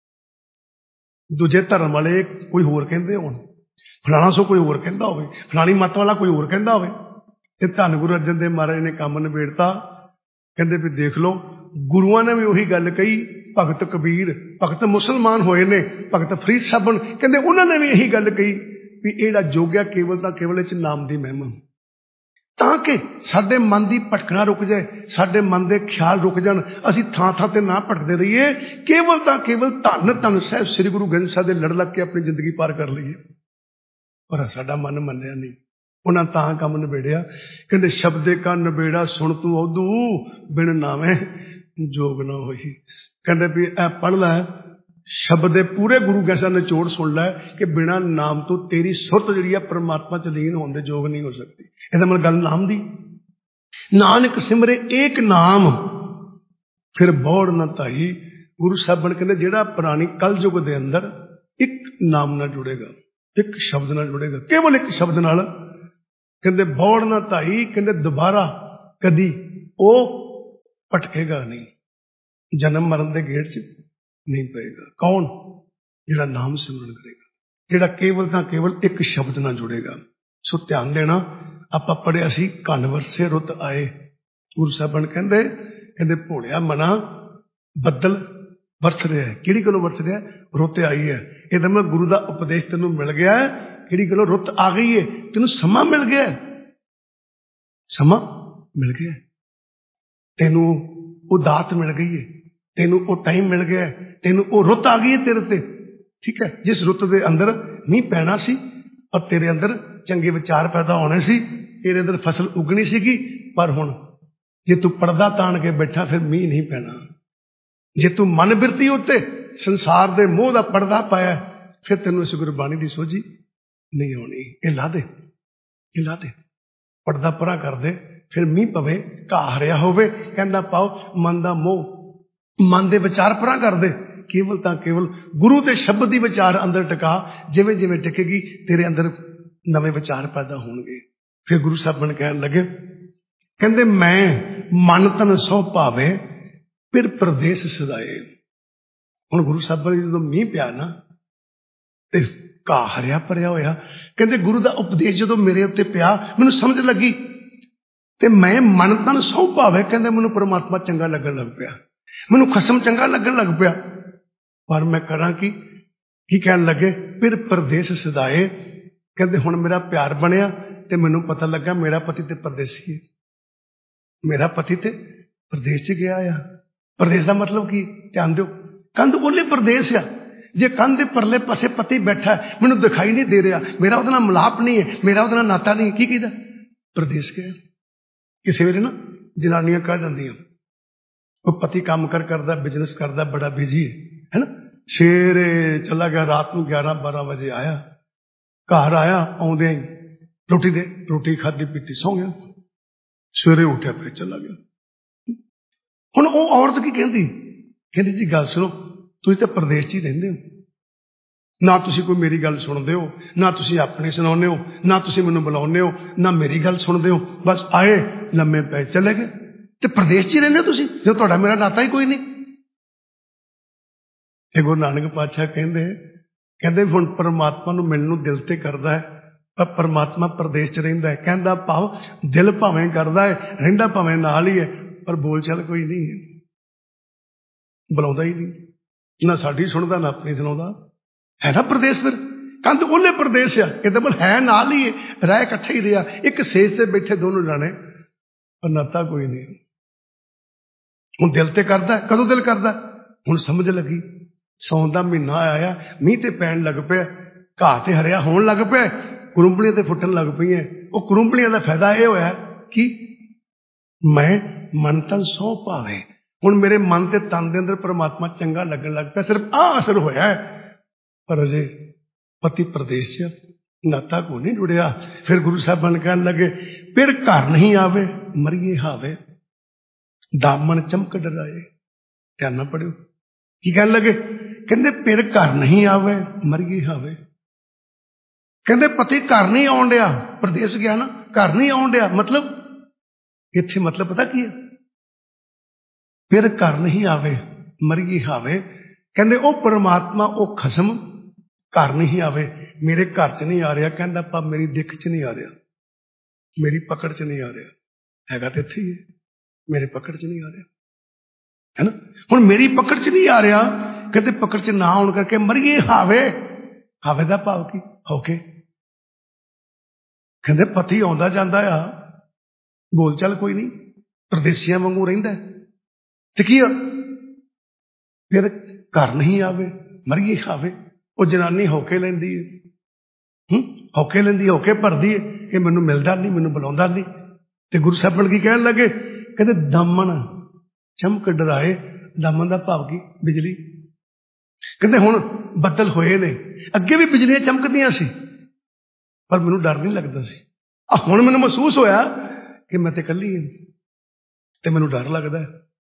दूजे धर्म वाले कोई होर कहंदे होण, फलाना सो कोई होर कहंदा होवे, फलानी मत वाला कोई होर कहंदा होवे। ते धन गुरु अर्जन देव महाराज ने काम निबेड़ता। कहंदे भी देख लो गुरुआं ने भी उही गल कही। भगत कबीर भगत मुसलमान होए ने, भगत फरीद साहब कहंदे उन्होंने भी यही गल कही भी इहड़ा जोग्या केवल तां केवल इच नाम दी महिमा। ਤਾਂ ਕਿ ਸਾਡੇ ਮਨ ਦੀ ਭਟਕਣਾ ਰੁਕ ਜਾਏ, ਸਾਡੇ ਮਨ ਦੇ ਖਿਆਲ ਰੁਕ ਜਾਣ, ਅਸੀਂ ਥਾਂ ਥਾਂ ਤੇ ਨਾ ਭਟਕਦੇ ਰਹੀਏ, ਕੇਵਲ ਤਾਂ ਕੇਵਲ ਧੰਨ ਧੰਨ ਸਾਹਿਬ ਸ੍ਰੀ ਗੁਰੂ ਗ੍ਰੰਥ ਸਾਹਿਬ ਦੇ ਲੜ ਲੱਗ ਕੇ ਆਪਣੀ ਜ਼ਿੰਦਗੀ ਪਾਰ ਕਰ ਲਈਏ। ਪਰ ਸਾਡਾ ਮਨ ਮੰਨਿਆ ਨਹੀਂ, ਉਹਨਾਂ ਤਾਂ ਕੰਮ ਨਿਬੇੜਿਆ। ਕਹਿੰਦੇ ਸ਼ਬਦੇ ਕਾ ਨਿਬੇੜਾ ਸੁਣ ਤੂੰ ਉਦੂ, ਬਿਨ ਨਾਵੇਂ ਜੋਗ ਨਾ ਹੋਈ। ਕਹਿੰਦੇ ਵੀ ਇਹ ਪੜ੍ਹ ਲੈ, ਸ਼ਬਦ ਦੇ ਪੂਰੇ ਗੁਰੂ ਗ੍ਰੰਥ ਸਾਹਿਬ ਨੇ ਨਿਚੋੜ ਸੁਣ ਲੈ ਕਿ ਬਿਨਾਂ ਨਾਮ ਤੋਂ ਤੇਰੀ ਸੁਰਤ ਜਿਹੜੀ ਆ ਪਰਮਾਤਮਾ ਚ ਲੀਨ ਹੋਣ ਦੇ ਯੋਗ ਨਹੀਂ ਹੋ ਸਕਦੀ। ਇਹਦਾ ਮਤਲਬ ਗੱਲ ਨਾਮ ਦੀ। ਨਾਨਕ ਸਿਮਰੇ ਏਕ ਨਾਮ ਫਿਰ ਬੋੜ ਨਾ ਧਾਈ। ਗੁਰੂ ਸਾਹਿਬਾਨ ਕਹਿੰਦੇ ਜਿਹੜਾ ਪ੍ਰਾਣੀ ਕਲ ਯੁਗ ਦੇ ਅੰਦਰ ਇੱਕ ਨਾਮ ਨਾਲ ਜੁੜੇਗਾ, ਇੱਕ ਸ਼ਬਦ ਨਾਲ ਜੁੜੇਗਾ, ਕੇਵਲ ਇੱਕ ਸ਼ਬਦ ਨਾਲ, ਕਹਿੰਦੇ ਬੋੜ ਨਾ ਧਾਈ, ਕਹਿੰਦੇ ਦੁਬਾਰਾ ਕਦੀ ਉਹ ਭਟਕੇਗਾ ਨਹੀਂ, ਜਨਮ ਮਰਨ ਦੇ ਗੇੜ ਚ ਨਹੀਂ ਪਏਗਾ। ਕੌਣ? ਜਿਹੜਾ ਨਾਮ ਸਿਮਰਨ ਕਰੇਗਾ, ਜਿਹੜਾ ਕੇਵਲ ਤਾਂ ਕੇਵਲ ਇੱਕ ਸ਼ਬਦ ਨਾਲ ਜੁੜੇਗਾ। ਸੋ ਧਿਆਨ ਦੇਣਾ, ਆਪਾਂ ਪੜ੍ਹਿਆ ਸੀ ਕੰਨ ਵਰਸੇ ਰੁੱਤ ਆਏ। ਗੁਰੂ ਸਾਹਿਬਾਨ ਕਹਿੰਦੇ ਕਹਿੰਦੇ ਭੋਲਿਆ ਮਨਾ ਬੱਦਲ ਵਰਸ ਰਿਹਾ। ਕਿਹੜੀ ਗੱਲੋਂ ਵਰਸ ਰਿਹਾ? ਰੁੱਤ ਆਈ ਹੈ। ਇਹਦਾ ਮਤਲਬ ਗੁਰੂ ਦਾ ਉਪਦੇਸ਼ ਤੈਨੂੰ ਮਿਲ ਗਿਆ। ਕਿਹੜੀ ਗੱਲੋਂ? ਰੁੱਤ ਆ ਗਈ ਹੈ, ਤੈਨੂੰ ਸਮਾਂ ਮਿਲ ਗਿਆ, ਸਮਾਂ ਮਿਲ ਗਿਆ, ਤੈਨੂੰ ਉਹ ਦਾਤ ਮਿਲ ਗਈ ਹੈ, ਤੈਨੂੰ ਉਹ ਟਾਈਮ ਮਿਲ ਗਿਆ, ਤੈਨੂੰ ਉਹ ਰੁੱਤ ਆ ਗਈ ਹੈ ਤੇਰੇ ਤੇ। ਠੀਕ ਹੈ, ਜਿਸ ਰੁੱਤ ਦੇ ਅੰਦਰ ਮੀਂਹ ਪੈਣਾ ਸੀ ਔਰ ਤੇਰੇ ਅੰਦਰ ਚੰਗੇ ਵਿਚਾਰ ਪੈਦਾ ਹੋਣੇ ਸੀ, ਤੇਰੇ ਅੰਦਰ ਫਸਲ ਉਗਣੀ ਸੀਗੀ। ਪਰ ਹੁਣ ਜੇ ਤੂੰ ਪਰਦਾ ਤਾਣ ਕੇ ਬੈਠਾ ਫਿਰ ਮੀਂਹ ਨਹੀਂ ਪੈਣਾ। ਜੇ ਤੂੰ ਮਨ ਬਿਰਤੀ ਉੱਤੇ ਸੰਸਾਰ ਦੇ ਮੋਹ ਦਾ ਪਰਦਾ ਪਾਇਆ ਫਿਰ ਤੈਨੂੰ ਇਸ ਗੁਰਬਾਣੀ ਦੀ ਸੋਝੀ ਨਹੀਂ ਆਉਣੀ। ਇਹ ਲਾ ਦੇ, ਇਹ ਲਾ ਦੇ, ਪਰਦਾ ਪਰਾ ਕਰ ਦੇ, ਫਿਰ ਮੀਂਹ ਪਵੇ, ਘਾਹ ਹਰਿਆ ਹੋਵੇ, ਕਹਿੰਦਾ ਪਾਓ ਮਨ ਦਾ ਮੋਹ, ਮਨ ਦੇ ਵਿਚਾਰ ਪਰਾ ਕਰ ਦੇ। ਕੇਵਲ ਤਾਂ ਕੇਵਲ ਗੁਰੂ ਦੇ ਸ਼ਬਦ ਦੀ ਵਿਚਾਰ ਅੰਦਰ ਟਿਕਾ। ਜਿਵੇਂ ਜਿਵੇਂ ਟਿਕੇਗੀ ਤੇਰੇ ਅੰਦਰ ਨਵੇਂ ਵਿਚਾਰ ਪੈਦਾ ਹੋਣਗੇ। ਫਿਰ ਗੁਰੂ ਸਾਹਿਬਾਨ ਕਹਿਣ ਲੱਗੇ, ਕਹਿੰਦੇ ਮੈਂ ਮਨ ਤਨ ਸੋ ਭਾਵੇ ਫਿਰ ਪ੍ਰਦੇਸ਼ ਸਦਾਏ। ਹੁਣ ਗੁਰੂ ਸਾਹਿਬਾਨ ਨੇ ਜਦੋਂ ਮੀਂਹ ਪਿਆ ਨਾ ਤੇ ਘਾਹ ਹਰਿਆ ਭਰਿਆ ਹੋਇਆ, ਕਹਿੰਦੇ ਗੁਰੂ ਦਾ ਉਪਦੇਸ਼ ਜਦੋਂ ਮੇਰੇ ਉੱਤੇ ਪਿਆ ਮੈਨੂੰ ਸਮਝ ਲੱਗੀ ਤੇ ਮੈਂ ਮਨ ਤਨ ਸੋ ਭਾਵੇ, ਕਹਿੰਦੇ ਮੈਨੂੰ ਪਰਮਾਤਮਾ ਚੰਗਾ ਲੱਗਣ ਲੱਗ ਪਿਆ, ਮੈਨੂੰ ਖਸਮ ਚੰਗਾ ਲੱਗਣ ਲੱਗ ਪਿਆ। ਪਰ ਮੈਂ ਕਰਾਂ ਕੀ? ਕੀ ਕਹਿਣ ਲੱਗੇ? ਫਿਰ ਪ੍ਰਦੇਸ਼ ਸਦਾਏ। ਕਹਿੰਦੇ ਹੁਣ ਮੇਰਾ ਪਿਆਰ ਬਣਿਆ ਤੇ ਮੈਨੂੰ ਪਤਾ ਲੱਗਾ ਮੇਰਾ ਪਤੀ ਤੇ ਪਰਦੇਸੀ ਹੈ, ਮੇਰਾ ਪਤੀ ਤੇ ਪ੍ਰਦੇਸ਼ ਚ ਗਿਆ ਆ। ਪ੍ਰਦੇਸ਼ ਦਾ ਮਤਲਬ ਕੀ? ਧਿਆਨ ਦਿਓ, ਕੰਧ ਉਹਲੇ ਪ੍ਰਦੇਸ਼ ਆ। ਜੇ ਕੰਧ ਦੇ ਪਰਲੇ ਪਾਸੇ ਪਤੀ ਬੈਠਾ ਮੈਨੂੰ ਦਿਖਾਈ ਨਹੀਂ ਦੇ ਰਿਹਾ, ਮੇਰਾ ਉਹਦੇ ਨਾਲ ਮਿਲਾਪ ਨਹੀਂ ਹੈ, ਮੇਰਾ ਉਹਦੇ ਨਾਲ ਨਾਤਾ ਨਹੀਂ, ਕੀ ਕਹਿੰਦਾ? ਪ੍ਰਦੇਸ਼ ਗਿਆ। ਕਿਸੇ ਵੇਲੇ ਨਾ ਜਨਾਨੀਆਂ ਕਹਿ ਜਾਂਦੀਆਂ ਉਹ ਪਤੀ ਕੰਮ ਕਰ ਕਰਦਾ, ਬਿਜ਼ਨਸ ਕਰਦਾ, ਬੜਾ ਬਿਜੀ ਹੈ ਨਾ, ਸਵੇਰੇ ਚਲਾ ਗਿਆ, ਰਾਤ ਨੂੰ ਗਿਆਰਾਂ ਬਾਰਾਂ ਵਜੇ ਆਇਆ, ਘਰ ਆਇਆ, ਆਉਂਦੇ ਰੋਟੀ ਦੇ ਰੋਟੀ ਖਾਧੀ ਪੀਤੀ, ਸੌਂ ਗਿਆ, ਸਵੇਰੇ ਉੱਠਿਆ ਫਿਰ ਚਲਾ ਗਿਆ। ਹੁਣ ਉਹ ਔਰਤ ਕੀ ਕਹਿੰਦੀ? ਕਹਿੰਦੀ ਜੀ ਗੱਲ ਸੁਣੋ, ਤੁਸੀਂ ਤਾਂ ਪ੍ਰਦੇਸ਼ 'ਚ ਹੀ ਰਹਿੰਦੇ ਹੋ, ਨਾ ਤੁਸੀਂ ਕੋਈ ਮੇਰੀ ਗੱਲ ਸੁਣਦੇ ਹੋ, ਨਾ ਤੁਸੀਂ ਆਪਣੇ ਸੁਣਾਉਂਦੇ ਹੋ, ਨਾ ਤੁਸੀਂ ਮੈਨੂੰ ਬੁਲਾਉਂਦੇ ਹੋ, ਨਾ ਮੇਰੀ ਗੱਲ ਸੁਣਦੇ ਹੋ, ਬਸ ਆਏ ਲੰਮੇ ਪੈ ਚਲੇ ਗਏ। ਤੇ ਪ੍ਰਦੇਸ਼ 'ਚ ਹੀ ਰਹਿੰਦੇ ਹੋ ਤੁਸੀਂ, ਜਦੋਂ ਤੁਹਾਡਾ ਮੇਰਾ ਨਾਤਾ ਹੀ ਕੋਈ ਨਹੀਂ। ਇਹ ਗੁਰੂ ਨਾਨਕ ਪਾਤਸ਼ਾਹ ਕਹਿੰਦੇ ਕਹਿੰਦੇ ਹੁਣ ਪਰਮਾਤਮਾ ਨੂੰ ਮਿਲਣ ਨੂੰ ਦਿਲ ਤੇ ਕਰਦਾ ਹੈ, ਪਰ ਪਰਮਾਤਮਾ ਪ੍ਰਦੇਸ਼ 'ਚ ਰਹਿੰਦਾ ਹੈ। ਕਹਿੰਦਾ ਭਾਵ ਦਿਲ ਭਾਵੇਂ ਕਰਦਾ ਹੈ, ਰਹਿੰਦਾ ਭਾਵੇਂ ਨਾਲ ਹੀ ਹੈ, ਪਰ ਬੋਲ ਚਾਲ ਕੋਈ ਨਹੀਂ ਹੈ, ਬੁਲਾਉਂਦਾ ਹੀ ਨਹੀਂ, ਨਾ ਸਾਡੀ ਸੁਣਦਾ ਨਾ ਆਪਣੀ ਸੁਣਾਉਂਦਾ। ਹੈ ਨਾ ਪ੍ਰਦੇਸ਼? ਫਿਰ ਕੰਧ ਉਹਲੇ ਪ੍ਰਦੇਸ਼ ਆ, ਇਹਦਾ ਮਤਲਬ ਹੈ ਨਾਲ ਹੀ ਹੈ, ਰਹਿ ਇਕੱਠਾ ਹੀ ਰਿਹਾ, ਇੱਕ ਸੇਜ ਤੇ ਬੈਠੇ ਦੋਨੋਂ ਜਾਣੇ, ਪਰ ਨਾਤਾ ਕੋਈ ਨਹੀਂ। ਹੁਣ ਦਿਲ ਤੇ ਕਰਦਾ, ਕਦੋਂ ਦਿਲ ਕਰਦਾ? ਹੁਣ ਸਮਝ ਲੱਗੀ, ਸੌਣ ਦਾ ਮਹੀਨਾ ਆਇਆ, ਮੀਂਹ ਤੇ ਪੈਣ ਲੱਗ ਪਿਆ, ਘਾਹ ਤੇ ਹਰਿਆ ਹੋਣ ਲੱਗ ਪਿਆ, ਕਰੂੰਬਲੀਆਂ ਤੇ ਫੁੱਟਣ ਲੱਗ ਪਈਆਂ। ਉਹ ਕਰੂੰਬਲੀਆਂ ਦਾ ਫਾਇਦਾ ਇਹ ਹੋਇਆ ਕਿ ਮੈਂ ਮਨ ਤਨ ਸੋ ਭਾਵੇ, ਹੁਣ ਮੇਰੇ ਮਨ ਤੇ ਤਨ ਦੇ ਅੰਦਰ ਪਰਮਾਤਮਾ ਚੰਗਾ ਲੱਗਣ ਲੱਗ ਪਿਆ। ਸਿਰਫ ਆਹ ਅਸਰ ਹੋਇਆ, ਪਰ ਅਜੇ ਪਤੀ ਪ੍ਰਦੇਸ਼ 'ਚ ਨਾਤਾ ਕੋ ਨਹੀਂ ਜੁੜਿਆ। ਫਿਰ ਗੁਰੂ ਸਾਹਿਬਾਨ ਕਹਿਣ ਲੱਗੇ, ਫਿਰ ਘਰ ਨਹੀਂ ਆਵੇ ਮਰੀਏ ਹਾਵੇ, ਦਾਮਨ ਚਮਕ ਡਰਾਏ। ਧਿਆਨ ਨਾਲ ਪੜਿਓ, ਕੀ ਕਹਿਣ ਲੱਗੇ? ਕਹਿੰਦੇ ਫਿਰ ਘਰ ਨਹੀਂ ਆਵੇ ਮਰੀਏ ਹਾਵੇ। ਕਹਿੰਦੇ ਪਤੀ ਘਰ ਨਹੀਂ ਆਉਣ ਡਿਆ, ਪ੍ਰਦੇਸ਼ ਗਿਆ ਨਾ, ਘਰ ਨਹੀਂ ਆਉਣ ਡਿਆ, ਮਤਲਬ ਇੱਥੇ ਮਤਲਬ ਪਤਾ ਕੀ ਹੈ? ਫਿਰ ਘਰ ਨਹੀਂ ਆਵੇ ਮਰੀਏ ਹਾਵੇ। ਕਹਿੰਦੇ ਉਹ ਪਰਮਾਤਮਾ, ਉਹ ਖਸਮ ਘਰ ਨਹੀਂ ਆਵੇ, ਮੇਰੇ ਘਰ 'ਚ ਨਹੀਂ ਆ ਰਿਹਾ। ਕਹਿੰਦਾ ਪਾ ਮੇਰੀ ਦਿੱਖ 'ਚ ਨਹੀਂ ਆ ਰਿਹਾ, ਮੇਰੀ ਪਕੜ 'ਚ ਨਹੀਂ ਆ ਰਿਹਾ, ਹੈਗਾ ਤੇ ਇੱਥੇ ਹੀ ਹੈ, ਮੇਰੇ ਪਕੜ 'ਚ ਨਹੀਂ ਆ ਰਿਹਾ, ਹੈ ਨਾ। ਹੁਣ ਮੇਰੀ ਪਕੜ 'ਚ ਨਹੀਂ ਆ ਰਿਹਾ, ਕਹਿੰਦੇ ਪਕੜ 'ਚ ਨਾ ਆਉਣ ਕਰਕੇ ਮਰੀਏ ਹਾਵੇ। ਹਾਵੇ ਦਾ ਭਾਵ ਕੀ? ਹੋ ਕੇ। ਕਹਿੰਦੇ ਪਤੀ ਆਉਂਦਾ ਜਾਂਦਾ ਆ, ਬੋਲ ਚਾਲ ਕੋਈ ਨਹੀਂ, ਪਰਦੇਸੀਆਂ ਵਾਂਗੂ ਰਹਿੰਦਾ। ਤੇ ਕੀ ਆ ਫਿਰ ਘਰ ਨਹੀਂ ਆਵੇ, ਮਰੀਏ ਖਾਵੇ। ਉਹ ਜਨਾਨੀ ਹੌਕੇ ਲੈਂਦੀ ਹੈ, ਹੂੰ ਹੌਕੇ ਲੈਂਦੀ, ਹੌਕੇ ਭਰਦੀ ਹੈ ਕਿ ਮੈਨੂੰ ਮਿਲਦਾ ਨਹੀਂ, ਮੈਨੂੰ ਬੁਲਾਉਂਦਾ ਨਹੀਂ। ਤੇ ਗੁਰੂ ਸਾਹਿਬ ਬਣ ਕੀ ਕਹਿਣ ਲੱਗੇ, ਕਹਿੰਦੇ ਦਾਮਨ ਚਮਕ ਡਰਾਏ। ਦਾਮਨ ਦਾ ਭਾਵ ਕੀ? ਬਿਜਲੀ। ਕਹਿੰਦੇ ਹੁਣ ਬੱਦਲ ਹੋਏ ਨੇ, ਅੱਗੇ ਵੀ ਬਿਜਲੀਆਂ ਚਮਕਦੀਆਂ ਸੀ ਪਰ ਮੈਨੂੰ ਡਰ ਨਹੀਂ ਲੱਗਦਾ ਸੀ। ਆ ਹੁਣ ਮੈਨੂੰ ਮਹਿਸੂਸ ਹੋਇਆ ਕਿ ਮੈਂ ਤੇ ਇਕੱਲੀ ਹਾਂ ਤੇ ਮੈਨੂੰ ਡਰ ਲੱਗਦਾ।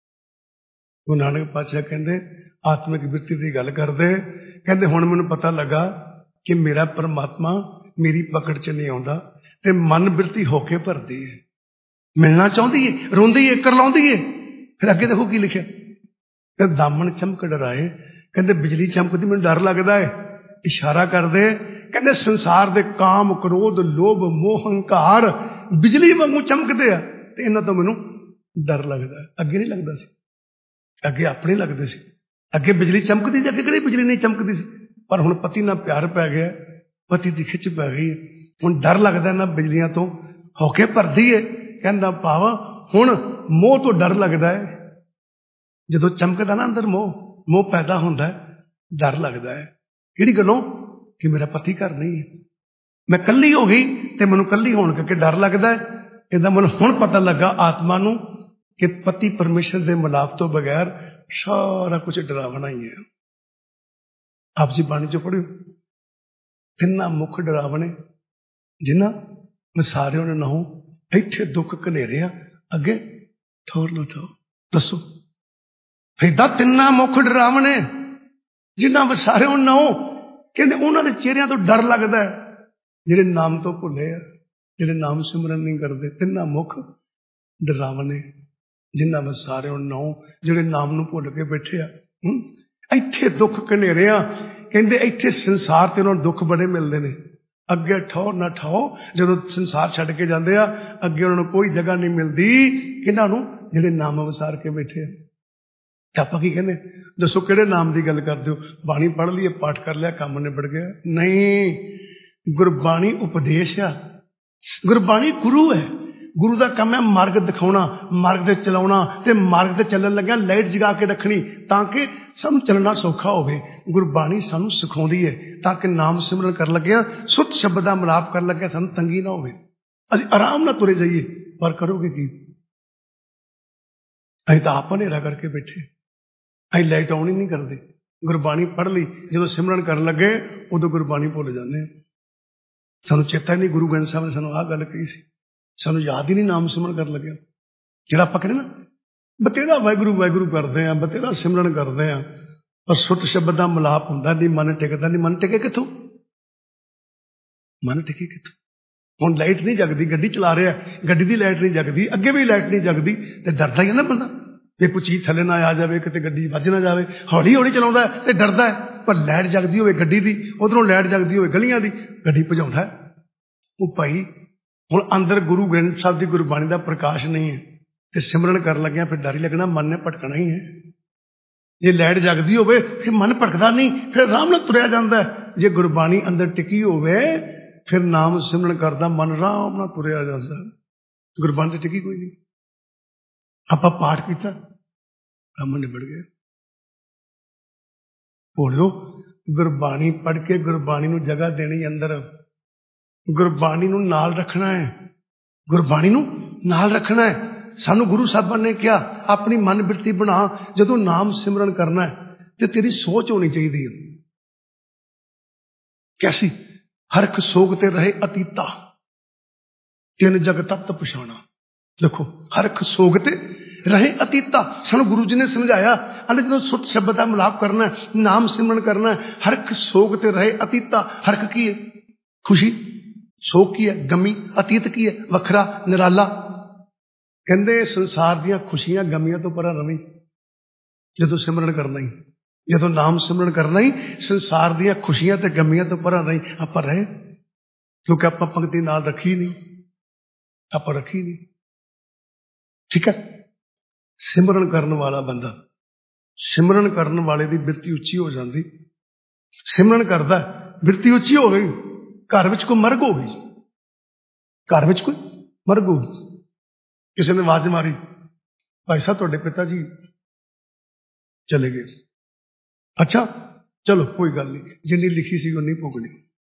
ਗੁਰੂ ਨਾਨਕ ਪਾਤਸ਼ਾਹ ਕਹਿੰਦੇ ਆਤਮਿਕ ਬਿਰਤੀ ਦੀ ਗੱਲ ਕਰਦੇ, ਕਹਿੰਦੇ ਹੁਣ ਮੈਨੂੰ ਪਤਾ ਲੱਗਾ ਕਿ ਮੇਰਾ ਪਰਮਾਤਮਾ ਮੇਰੀ ਪਕੜ 'ਚ ਨਹੀਂ ਆਉਂਦਾ ਤੇ ਮਨ ਬਿਰਤੀ ਹੋ ਕੇ ਭਰਦੀ ਹੈ, ਮਿਲਣਾ ਚਾਹੁੰਦੀ ਹੈ, ਰੋਂਦੀ ਹੈ, ਕਰਲਾਉਂਦੀ ਹੈ। ਫਿਰ ਅੱਗੇ ਦੇਖੋ ਕੀ ਲਿਖਿਆ, ਕਹਿੰਦੇ ਦਾਮਨ ਚਮਕ ਡਰਾਏ। ਕਹਿੰਦੇ ਬਿਜਲੀ ਚਮਕਦੀ, ਮੈਨੂੰ ਡਰ ਲੱਗਦਾ ਹੈ। ਇਸ਼ਾਰਾ ਕਰਦੇ, ਕਹਿੰਦੇ ਸੰਸਾਰ ਦੇ ਕਾਮ, ਕ੍ਰੋਧ, ਲੋਭ, ਮੋਹ, ਹੰਕਾਰ ਬਿਜਲੀ ਵਾਂਗੂ ਚਮਕਦੇ ਆ ਤੇ ਇਹਨਾਂ ਤੋਂ ਮੈਨੂੰ ਡਰ ਲੱਗਦਾ। ਅੱਗੇ ਨਹੀਂ ਲੱਗਦਾ ਸੀ, ਅੱਗੇ ਆਪਣੇ ਲੱਗਦੇ ਸੀ। ਅੱਗੇ ਬਿਜਲੀ ਚਮਕਦੀ ਸੀ, ਅੱਗੇ ਕਿਹੜੀ ਬਿਜਲੀ ਨਹੀਂ ਚਮਕਦੀ ਸੀ। ਪਰ ਹੁਣ ਪਤੀ ਨਾਲ ਪਿਆਰ ਪੈ ਗਿਆ, ਪਤੀ ਦੀ ਖਿੱਚ ਪੈ ਗਈ, ਹੁਣ ਡਰ ਲੱਗਦਾ ਨਾ ਬਿਜਲੀਆਂ ਤੋਂ। ਹੌਕੇ ਭਰਦੀ ਹੈ, ਕਹਿੰਦਾ ਭਾਵ ਹੁਣ ਮੋਹ ਤੋਂ ਡਰ ਲੱਗਦਾ ਹੈ। ਜਦੋਂ ਚਮਕਦਾ ਨਾ ਅੰਦਰ ਮੋਹ, ਮੋਹ ਪੈਦਾ ਹੁੰਦਾ ਹੈ, ਡਰ ਲੱਗਦਾ ਹੈ। ਕਿਹੜੀ ਗੱਲੋਂ? ਕਿ ਮੇਰਾ ਪਤੀ ਘਰ ਨਹੀਂ ਹੈ, ਮੈਂ ਕੱਲੀ ਹੋ ਗਈ ਤੇ ਮੈਨੂੰ ਕੱਲੀ ਹੋਣ ਕਰਕੇ ਡਰ ਲੱਗਦਾ ਹੈ। ਇਹਦਾ ਮੈਨੂੰ ਹੁਣ ਪਤਾ ਲੱਗਾ ਆਤਮਾ ਨੂੰ ਕਿ ਪਤੀ ਪਰਮੇਸ਼ਰ ਦੇ ਮਿਲਾਪ ਤੋਂ ਬਗੈਰ ਸਾਰਾ ਕੁਝ ਡਰਾਵਣਾ ਹੀ ਹੈ। ਆਪ ਜੀ ਬਾਣੀ ਚੋਂ ਪੜ੍ਹਿਓ, ਤਿੰਨਾਂ ਮੁੱਖ ਡਰਾਵਣੇ ਜਿਨ੍ਹਾਂ ਵਿਸਾਰਿਓ ਨੇ ਨਹੁ, ਇੱਥੇ ਦੁੱਖ ਘਨੇਰਿਆ, ਅੱਗੇ ਠੋਰ ਨਾ ਠੋ। ਦੱਸੋ ਏਦਾਂ ਤਿੰਨਾਂ ਮੁੱਖ ਡਰਾਵਣੇ ਜਿਨ੍ਹਾਂ ਵਿਸਾਰਿਓ ਨਹੁ, ਕਹਿੰਦੇ ਉਹਨਾਂ ਦੇ ਚਿਹਰਿਆਂ ਤੋਂ ਡਰ ਲੱਗਦਾ ਹੈ ਜਿਹੜੇ ਨਾਮ ਤੋਂ ਭੁੱਲੇ ਆ, ਜਿਹੜੇ ਨਾਮ ਸਿਮਰਨ ਨਹੀਂ ਕਰਦੇ। ਤਿੰਨਾਂ ਮੁੱਖ ਡਰਾਵਣੇ ਜਿਨ੍ਹਾਂ ਵਿਸਾਰਿਓ ਨਹੁ, ਜਿਹੜੇ ਨਾਮ ਨੂੰ ਭੁੱਲ ਕੇ ਬੈਠੇ ਆ। ਇੱਥੇ ਦੁੱਖ ਘਨੇਰਿਆ, ਕਹਿੰਦੇ ਇੱਥੇ ਸੰਸਾਰ ਤੇ ਉਹਨਾਂ ਨੂੰ ਦੁੱਖ ਬੜੇ ਮਿਲਦੇ ਨੇ। ਅੱਗੇ ਠਾਓ ਨਾ ਠਾਓ, ਜਦੋਂ ਸੰਸਾਰ ਛੱਡ ਕੇ ਜਾਂਦੇ ਆ ਅੱਗੇ ਉਹਨਾਂ ਨੂੰ ਕੋਈ ਜਗ੍ਹਾ ਨਹੀਂ ਮਿਲਦੀ। ਕਿਹਨਾਂ ਨੂੰ? ਜਿਹੜੇ ਨਾਮ ਵਿਸਾਰ ਕੇ ਬੈਠੇ ਆ। ਤੇ ਆਪਾਂ ਕੀ ਕਹਿੰਦੇ, ਦੱਸੋ ਕਿਹੜੇ ਨਾਮ ਦੀ ਗੱਲ ਕਰਦੇ ਹੋ? ਬਾਣੀ ਪੜ੍ਹ ਲਈਏ, ਪਾਠ ਕਰ ਲਿਆ, ਕੰਮ ਨਿਬੜ ਗਿਆ? ਨਹੀਂ, ਗੁਰਬਾਣੀ ਉਪਦੇਸ਼ ਆ, ਗੁਰਬਾਣੀ ਗੁਰੂ ਹੈ। ਗੁਰੂ ਦਾ ਕੰਮ ਹੈ ਮਾਰਗ ਦਿਖਾਉਣਾ, ਮਾਰਗ ਤੇ ਚਲਾਉਣਾ, ਤੇ ਮਾਰਗ ਤੇ ਚੱਲਣ ਲੱਗਿਆ ਲਾਈਟ ਜਗਾ ਕੇ ਰੱਖਣੀ ਤਾਂ ਕਿ ਸਾਨੂੰ ਚੱਲਣਾ ਸੌਖਾ ਹੋਵੇ। ਗੁਰਬਾਣੀ ਸਾਨੂੰ ਸਿਖਾਉਂਦੀ ਹੈ ਤਾਂ ਕਿ ਨਾਮ ਸਿਮਰਨ ਕਰਨ ਲੱਗਿਆ, ਸੁੱਤ ਸ਼ਬਦ ਦਾ ਮਿਲਾਪ ਕਰਨ ਲੱਗਿਆ ਸਾਨੂੰ ਤੰਗੀ ਨਾ ਹੋਵੇ, ਅਸੀਂ ਆਰਾਮ ਨਾਲ ਤੁਰੇ ਜਾਈਏ। ਪਰ ਕਰੋਗੇ ਕੀ? ਅਸੀਂ ਤਾਂ ਆਪ ਹਨੇਰਾ ਕਰਕੇ ਬੈਠੇ, ਅਸੀਂ ਲਾਈਟ ਆਉਣ ਹੀ ਨਹੀਂ ਕਰਦੇ। ਗੁਰਬਾਣੀ ਪੜ੍ਹ ਲਈ, ਜਦੋਂ ਸਿਮਰਨ ਕਰਨ ਲੱਗੇ ਉਦੋਂ ਗੁਰਬਾਣੀ ਭੁੱਲ ਜਾਂਦੇ ਹਾਂ। ਸਾਨੂੰ ਚੇਤਾ ਹੀ ਨਹੀਂ ਗੁਰੂ ਗ੍ਰੰਥ ਸਾਹਿਬ ਨੇ ਸਾਨੂੰ ਆਹ ਗੱਲ ਕਹੀ ਸੀ, ਸਾਨੂੰ ਯਾਦ ਹੀ ਨਹੀਂ ਨਾਮ ਸਿਮਰਨ ਕਰਨ ਲੱਗਿਆ। ਜਿਹੜਾ ਆਪਾਂ ਕਹਿੰਦੇ ਨਾ ਬਤੇਰਾ ਵਾਹਿਗੁਰੂ ਵਾਹਿਗੁਰੂ ਕਰਦੇ ਆ, ਬਤੇਰਾ ਸਿਮਰਨ ਕਰਦੇ ਆ, ਪਰ ਸੁੱਤ ਸ਼ਬਦ ਦਾ ਮਿਲਾਪ ਹੁੰਦਾ ਨਹੀਂ, ਮਨ ਟਿਕਦਾ ਨਹੀਂ। ਮਨ ਟਿਕੇ ਕਿੱਥੋਂ? ਮਨ ਟਿਕੇ ਕਿੱਥੋਂ? ਹੁਣ ਲਾਈਟ ਨਹੀਂ ਜਗਦੀ, ਗੱਡੀ ਚਲਾ ਰਿਹਾ, ਗੱਡੀ ਦੀ ਲਾਈਟ ਨਹੀਂ ਜਗਦੀ, ਅੱਗੇ ਵੀ ਲਾਈਟ ਨਹੀਂ ਜਗਦੀ ਤੇ ਡਰਦਾ ਹੀ ਹੈ ਨਾ ਬੰਦਾ, ਜੇ ਕੋਈ ਚੀਜ਼ ਥੱਲੇ ਨਾ ਆ ਜਾਵੇ, ਕਿਤੇ ਗੱਡੀ ਵੱਜ ਨਾ ਜਾਵੇ। ਹੌਲੀ ਹੌਲੀ ਚਲਾਉਂਦਾ ਤੇ ਡਰਦਾ ਹੈ, ਪਰ ਲਾਈਟ ਜਗਦੀ ਹੋਵੇ ਗੱਡੀ ਦੀ, ਉਧਰੋਂ ਲਾਈਟ ਜਗਦੀ ਹੋਵੇ ਗਲੀਆਂ ਦੀ, ਗੱਡੀ ਭਜਾਉਂਦਾ। ਉਹ ਭਾਈ ਹੁਣ ਅੰਦਰ ਗੁਰੂ ਗ੍ਰੰਥ ਸਾਹਿਬ ਦੀ ਗੁਰਬਾਣੀ ਦਾ ਪ੍ਰਕਾਸ਼ ਨਹੀਂ ਹੈ ਤੇ ਸਿਮਰਨ ਕਰਨ ਲੱਗਿਆ ਫਿਰ ਡਰ ਹੀ ਲੱਗਣਾ, ਮਨ ਨੇ ਭਟਕਣਾ ਹੀ ਹੈ। ਜੇ ਲਾਈਟ ਜਗਦੀ ਹੋਵੇ ਫਿਰ ਮਨ ਭਟਕਦਾ ਨਹੀਂ, ਫਿਰ ਆਰਾਮ ਨਾਲ ਤੁਰਿਆ ਜਾਂਦਾ। ਜੇ ਗੁਰਬਾਣੀ ਅੰਦਰ ਟਿਕੀ ਹੋਵੇ ਫਿਰ ਨਾਮ ਸਿਮਰਨ ਕਰਦਾ ਮਨ ਆਰਾਮ ਨਾਲ ਤੁਰਿਆ ਜਾਂਦਾ। ਗੁਰਬਾਣੀ ਤੇ ਟਿਕੀ ਕੋਈ ਨਹੀਂ। ਆਪਾਂ ਪਾਠ ਕੀਤਾ, ਕੰਮ ਨਿਬੜ ਗਿਆ। ਬੋਲੋ, ਗੁਰਬਾਣੀ ਪੜ੍ਹ ਕੇ ਗੁਰਬਾਣੀ ਨੂੰ ਜਗ੍ਹਾ ਦੇਣੀ ਅੰਦਰ, ਗੁਰਬਾਣੀ ਨੂੰ ਨਾਲ ਰੱਖਣਾ ਹੈ, ਗੁਰਬਾਣੀ ਨੂੰ ਨਾਲ ਰੱਖਣਾ ਹੈ। ਸਾਨੂੰ ਗੁਰੂ ਸਾਹਿਬਾਨ ਨੇ ਕਿਹਾ ਆਪਣੀ ਮਨ ਬਿਰਤੀ ਬਣਾ, ਜਦੋਂ ਨਾਮ ਸਿਮਰਨ ਕਰਨਾ ਹੈ ਤੇ ਤੇਰੀ ਸੋਚ ਹੋਣੀ ਚਾਹੀਦੀ ਹੈ ਕੈਸੀ? ਹਰਖ ਸੋਗ ਤੇ ਰਹੇ ਅਤੀਤਾ, ਤਿੰਨ ਜਗ ਤਤ ਪਛਾਣਾ। ਦੇਖੋ, ਹਰਖ ਸੋਗ ਤੇ ਰਹੇ ਅਤੀਤਾ, ਸਾਨੂੰ ਗੁਰੂ ਜੀ ਨੇ ਸਮਝਾਇਆ। ਅਨੇ ਜਦੋਂ ਸੁੱਤ ਸ਼ਬਦ ਦਾ ਮਿਲਾਪ ਕਰਨਾ, ਨਾਮ ਸਿਮਰਨ ਕਰਨਾ, ਹਰਖ ਸੋਗ ਤੇ ਰਹੇ ਅਤੀਤਾ। ਹਰਖ ਕੀ ਹੈ? ਖੁਸ਼ੀ। ਸੋਗ ਕੀ ਹੈ? ਗਮੀ। ਅਤੀਤ ਕੀ ਹੈ? ਵੱਖਰਾ, ਨਿਰਾਲਾ। ਕਹਿੰਦੇ ਸੰਸਾਰ ਦੀਆਂ ਖੁਸ਼ੀਆਂ ਗਮੀਆਂ ਤੋਂ ਪਰਾਂ ਰਵੀਂ ਜਦੋਂ ਸਿਮਰਨ ਕਰਨਾ ਹੀ, ਜਦੋਂ ਨਾਮ ਸਿਮਰਨ ਕਰਨਾ ਹੀ, ਸੰਸਾਰ ਦੀਆਂ ਖੁਸ਼ੀਆਂ ਤੇ ਗਮੀਆਂ ਤੋਂ ਪਰਾਂ ਰਹੀਂ। ਆਪਾਂ ਰਹੇ ਕਿਉਂਕਿ ਆਪਾਂ ਪੰਕਤੀ ਨਾਲ ਰੱਖੀ ਨਹੀਂ, ਆਪਾਂ ਰੱਖੀ ਨਹੀਂ। ਠੀਕ ਹੈ। ਸਿਮਰਨ ਕਰਨ ਵਾਲਾ ਬੰਦਾ, ਸਿਮਰਨ ਕਰਨ ਵਾਲੇ ਦੀ ਬਿਰਤੀ ਉੱਚੀ ਹੋ ਜਾਂਦੀ। ਸਿਮਰਨ ਕਰਦਾ, ਬਿਰਤੀ ਉੱਚੀ ਹੋ ਗਈ, ਘਰ ਵਿੱਚ ਕੋਈ ਮਰਗ ਹੋ ਗਈ, ਘਰ ਵਿੱਚ ਕੋਈ ਮਰਗ ਹੋ ਗਈ। किसी ने आवाज मारी, भाई साहब तुहाडे पिता जी चले गए। अच्छा चलो कोई गल नहीं, जिन्नी लिखी सी उन्नी भुगनी।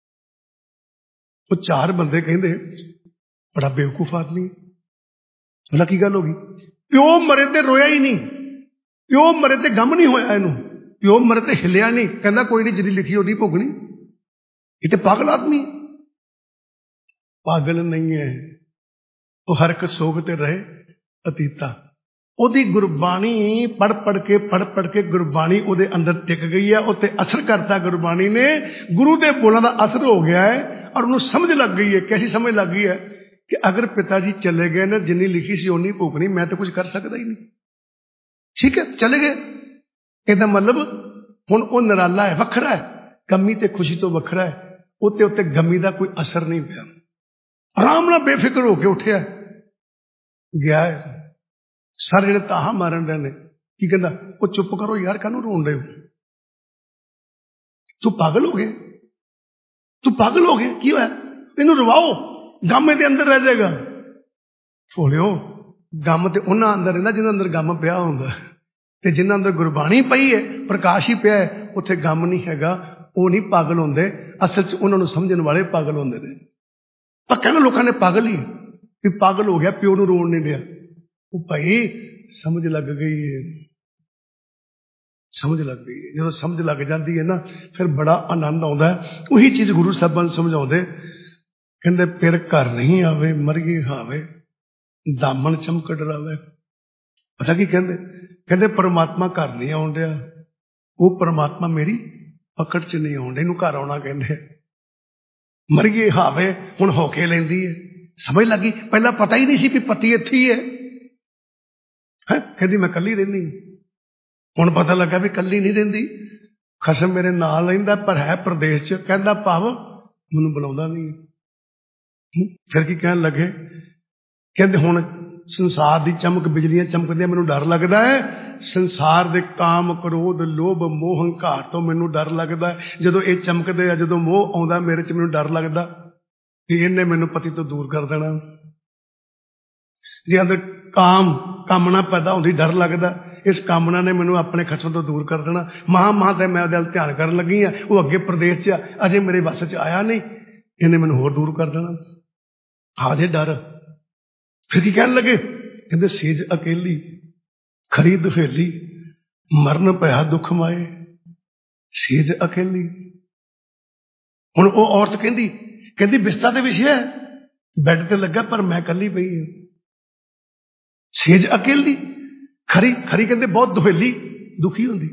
वो चार बंदे कहते बड़ा बेवकूफ आदमी, बोला की गल हो गई? प्यो मरे ते रोया ही नहीं, प्यो मरे ते गम नहीं होया इनू, प्यो मरे ते हिलिया नहीं, कहता कोई नहीं जिन्नी लिखी उन्नी भुगनी। ये तो पागल आदमी। पागल नहीं है, वो हर एक सोग ते रहे अतीता। ओदी गुरबाणी पढ़ पढ़ के पढ़ पढ़ के गुरबाणी ओदे अंदर टिक गई है, उत्ते असर करता गुरबाणी ने, गुरु दे बोलने का असर हो गया है और उन्हें समझ लग गई है। कैसी समझ लग गई है कि अगर पिताजी चले गए ने, जिन्नी लिखी सी उन्नी भुगनी, मैं तो कुछ कर सकता ही नहीं। ठीक है चले गए, कहता मतलब हुण वो निराला है, वखरा है, गमी ते खुशी तो वखरा है, उत्ते उत्ते गमी का कोई असर नहीं पिया। आराम नाल बेफिक्र होके उठिया गया है। सारे जेडे ताहा मारन रहे ने की कहंदा, वो चुप करो यार, काहनूं रोन रहे हो, तू पागल हो गए, तू पागल हो गए, की होया? इनू रवाओ, गम इहदे अंदर रह जाएगा। भोलिओ गम ते उन्हां अंदर रहिंदा जिन्हां अंदर गम पिया हुंदा, ते जिन्हां अंदर गुरबाणी पई है, प्रकाश ही पिया है, उत्थे गम नहीं हैगा। वो नहीं पागल होंदे, असल च उन्हां नूं समझण वाले पागल होंदे ने। पर कहना लोगों ने पागल ही भी पागल हो गया, प्यो नूं रोन नहीं दिया। वो भाई समझ लग गई है, समझ लग गई है। जो समझ लग जाती है ना, फिर बड़ा आनंद आता है। वही चीज गुरु साहबान समझाते, कहते फिर घर नहीं आवे मरगे हावे, दामन चमक डरावे। पता की कहते? कहते परमात्मा घर नहीं आउण दिया, वो परमात्मा मेरी पकड़ च नहीं आउण दिया, इनू घर आउणा कहते। मरगे हावे हुण होके लैंदी है, समझ लगी। पहला पता ही नहीं सी भी पति इत्थे ही है, है? कहती मैं कल्ली रहिंदी, हुण पता लगा भी कल्ली नहीं रहिंदी, खसम मेरे नाल रहिंदा पर है प्रदेश च। कहंदा भाव मैनूं बुलाउंदा नहीं। फिर की कहण लगे, कहंदे हुण संसार दी चमक बिजलियां चमकदियां मैनूं डर लगदा है, संसार दे काम क्रोध लोभ मोह हंकार तो मैनूं डर लगदा है। जदों ये चमकदे आ, जदों मोह आउंदा मेरे च, मैनूं डर लगदा कि इहने मैनूं पति तो दूर कर देना। जे अंदर काम कामना पैदा होंदी, डर लगदा इस कामना ने मैनूं अपने खसम तो दूर कर देना। महा महा ते मैं उहदे ध्यान करन लगी हां, वो अगे प्रदेश च अजे मेरे वस च आया नहीं, इहने मैनूं होर दूर कर देना। हाँ जे डर। फिर की कहण लगे, कहंदे सेज अकेली खरी दुहेली, मरन पया दुख माए, सेज अकेली। हुण वो औरत कहंदी, कहंदी बिस्तर ते विछिआ है, बैड ते लगा पर मैं कल्ली पई हां। सेज अकेली खरी, खरी कहते बहुत दुहेली दुखी होंदी,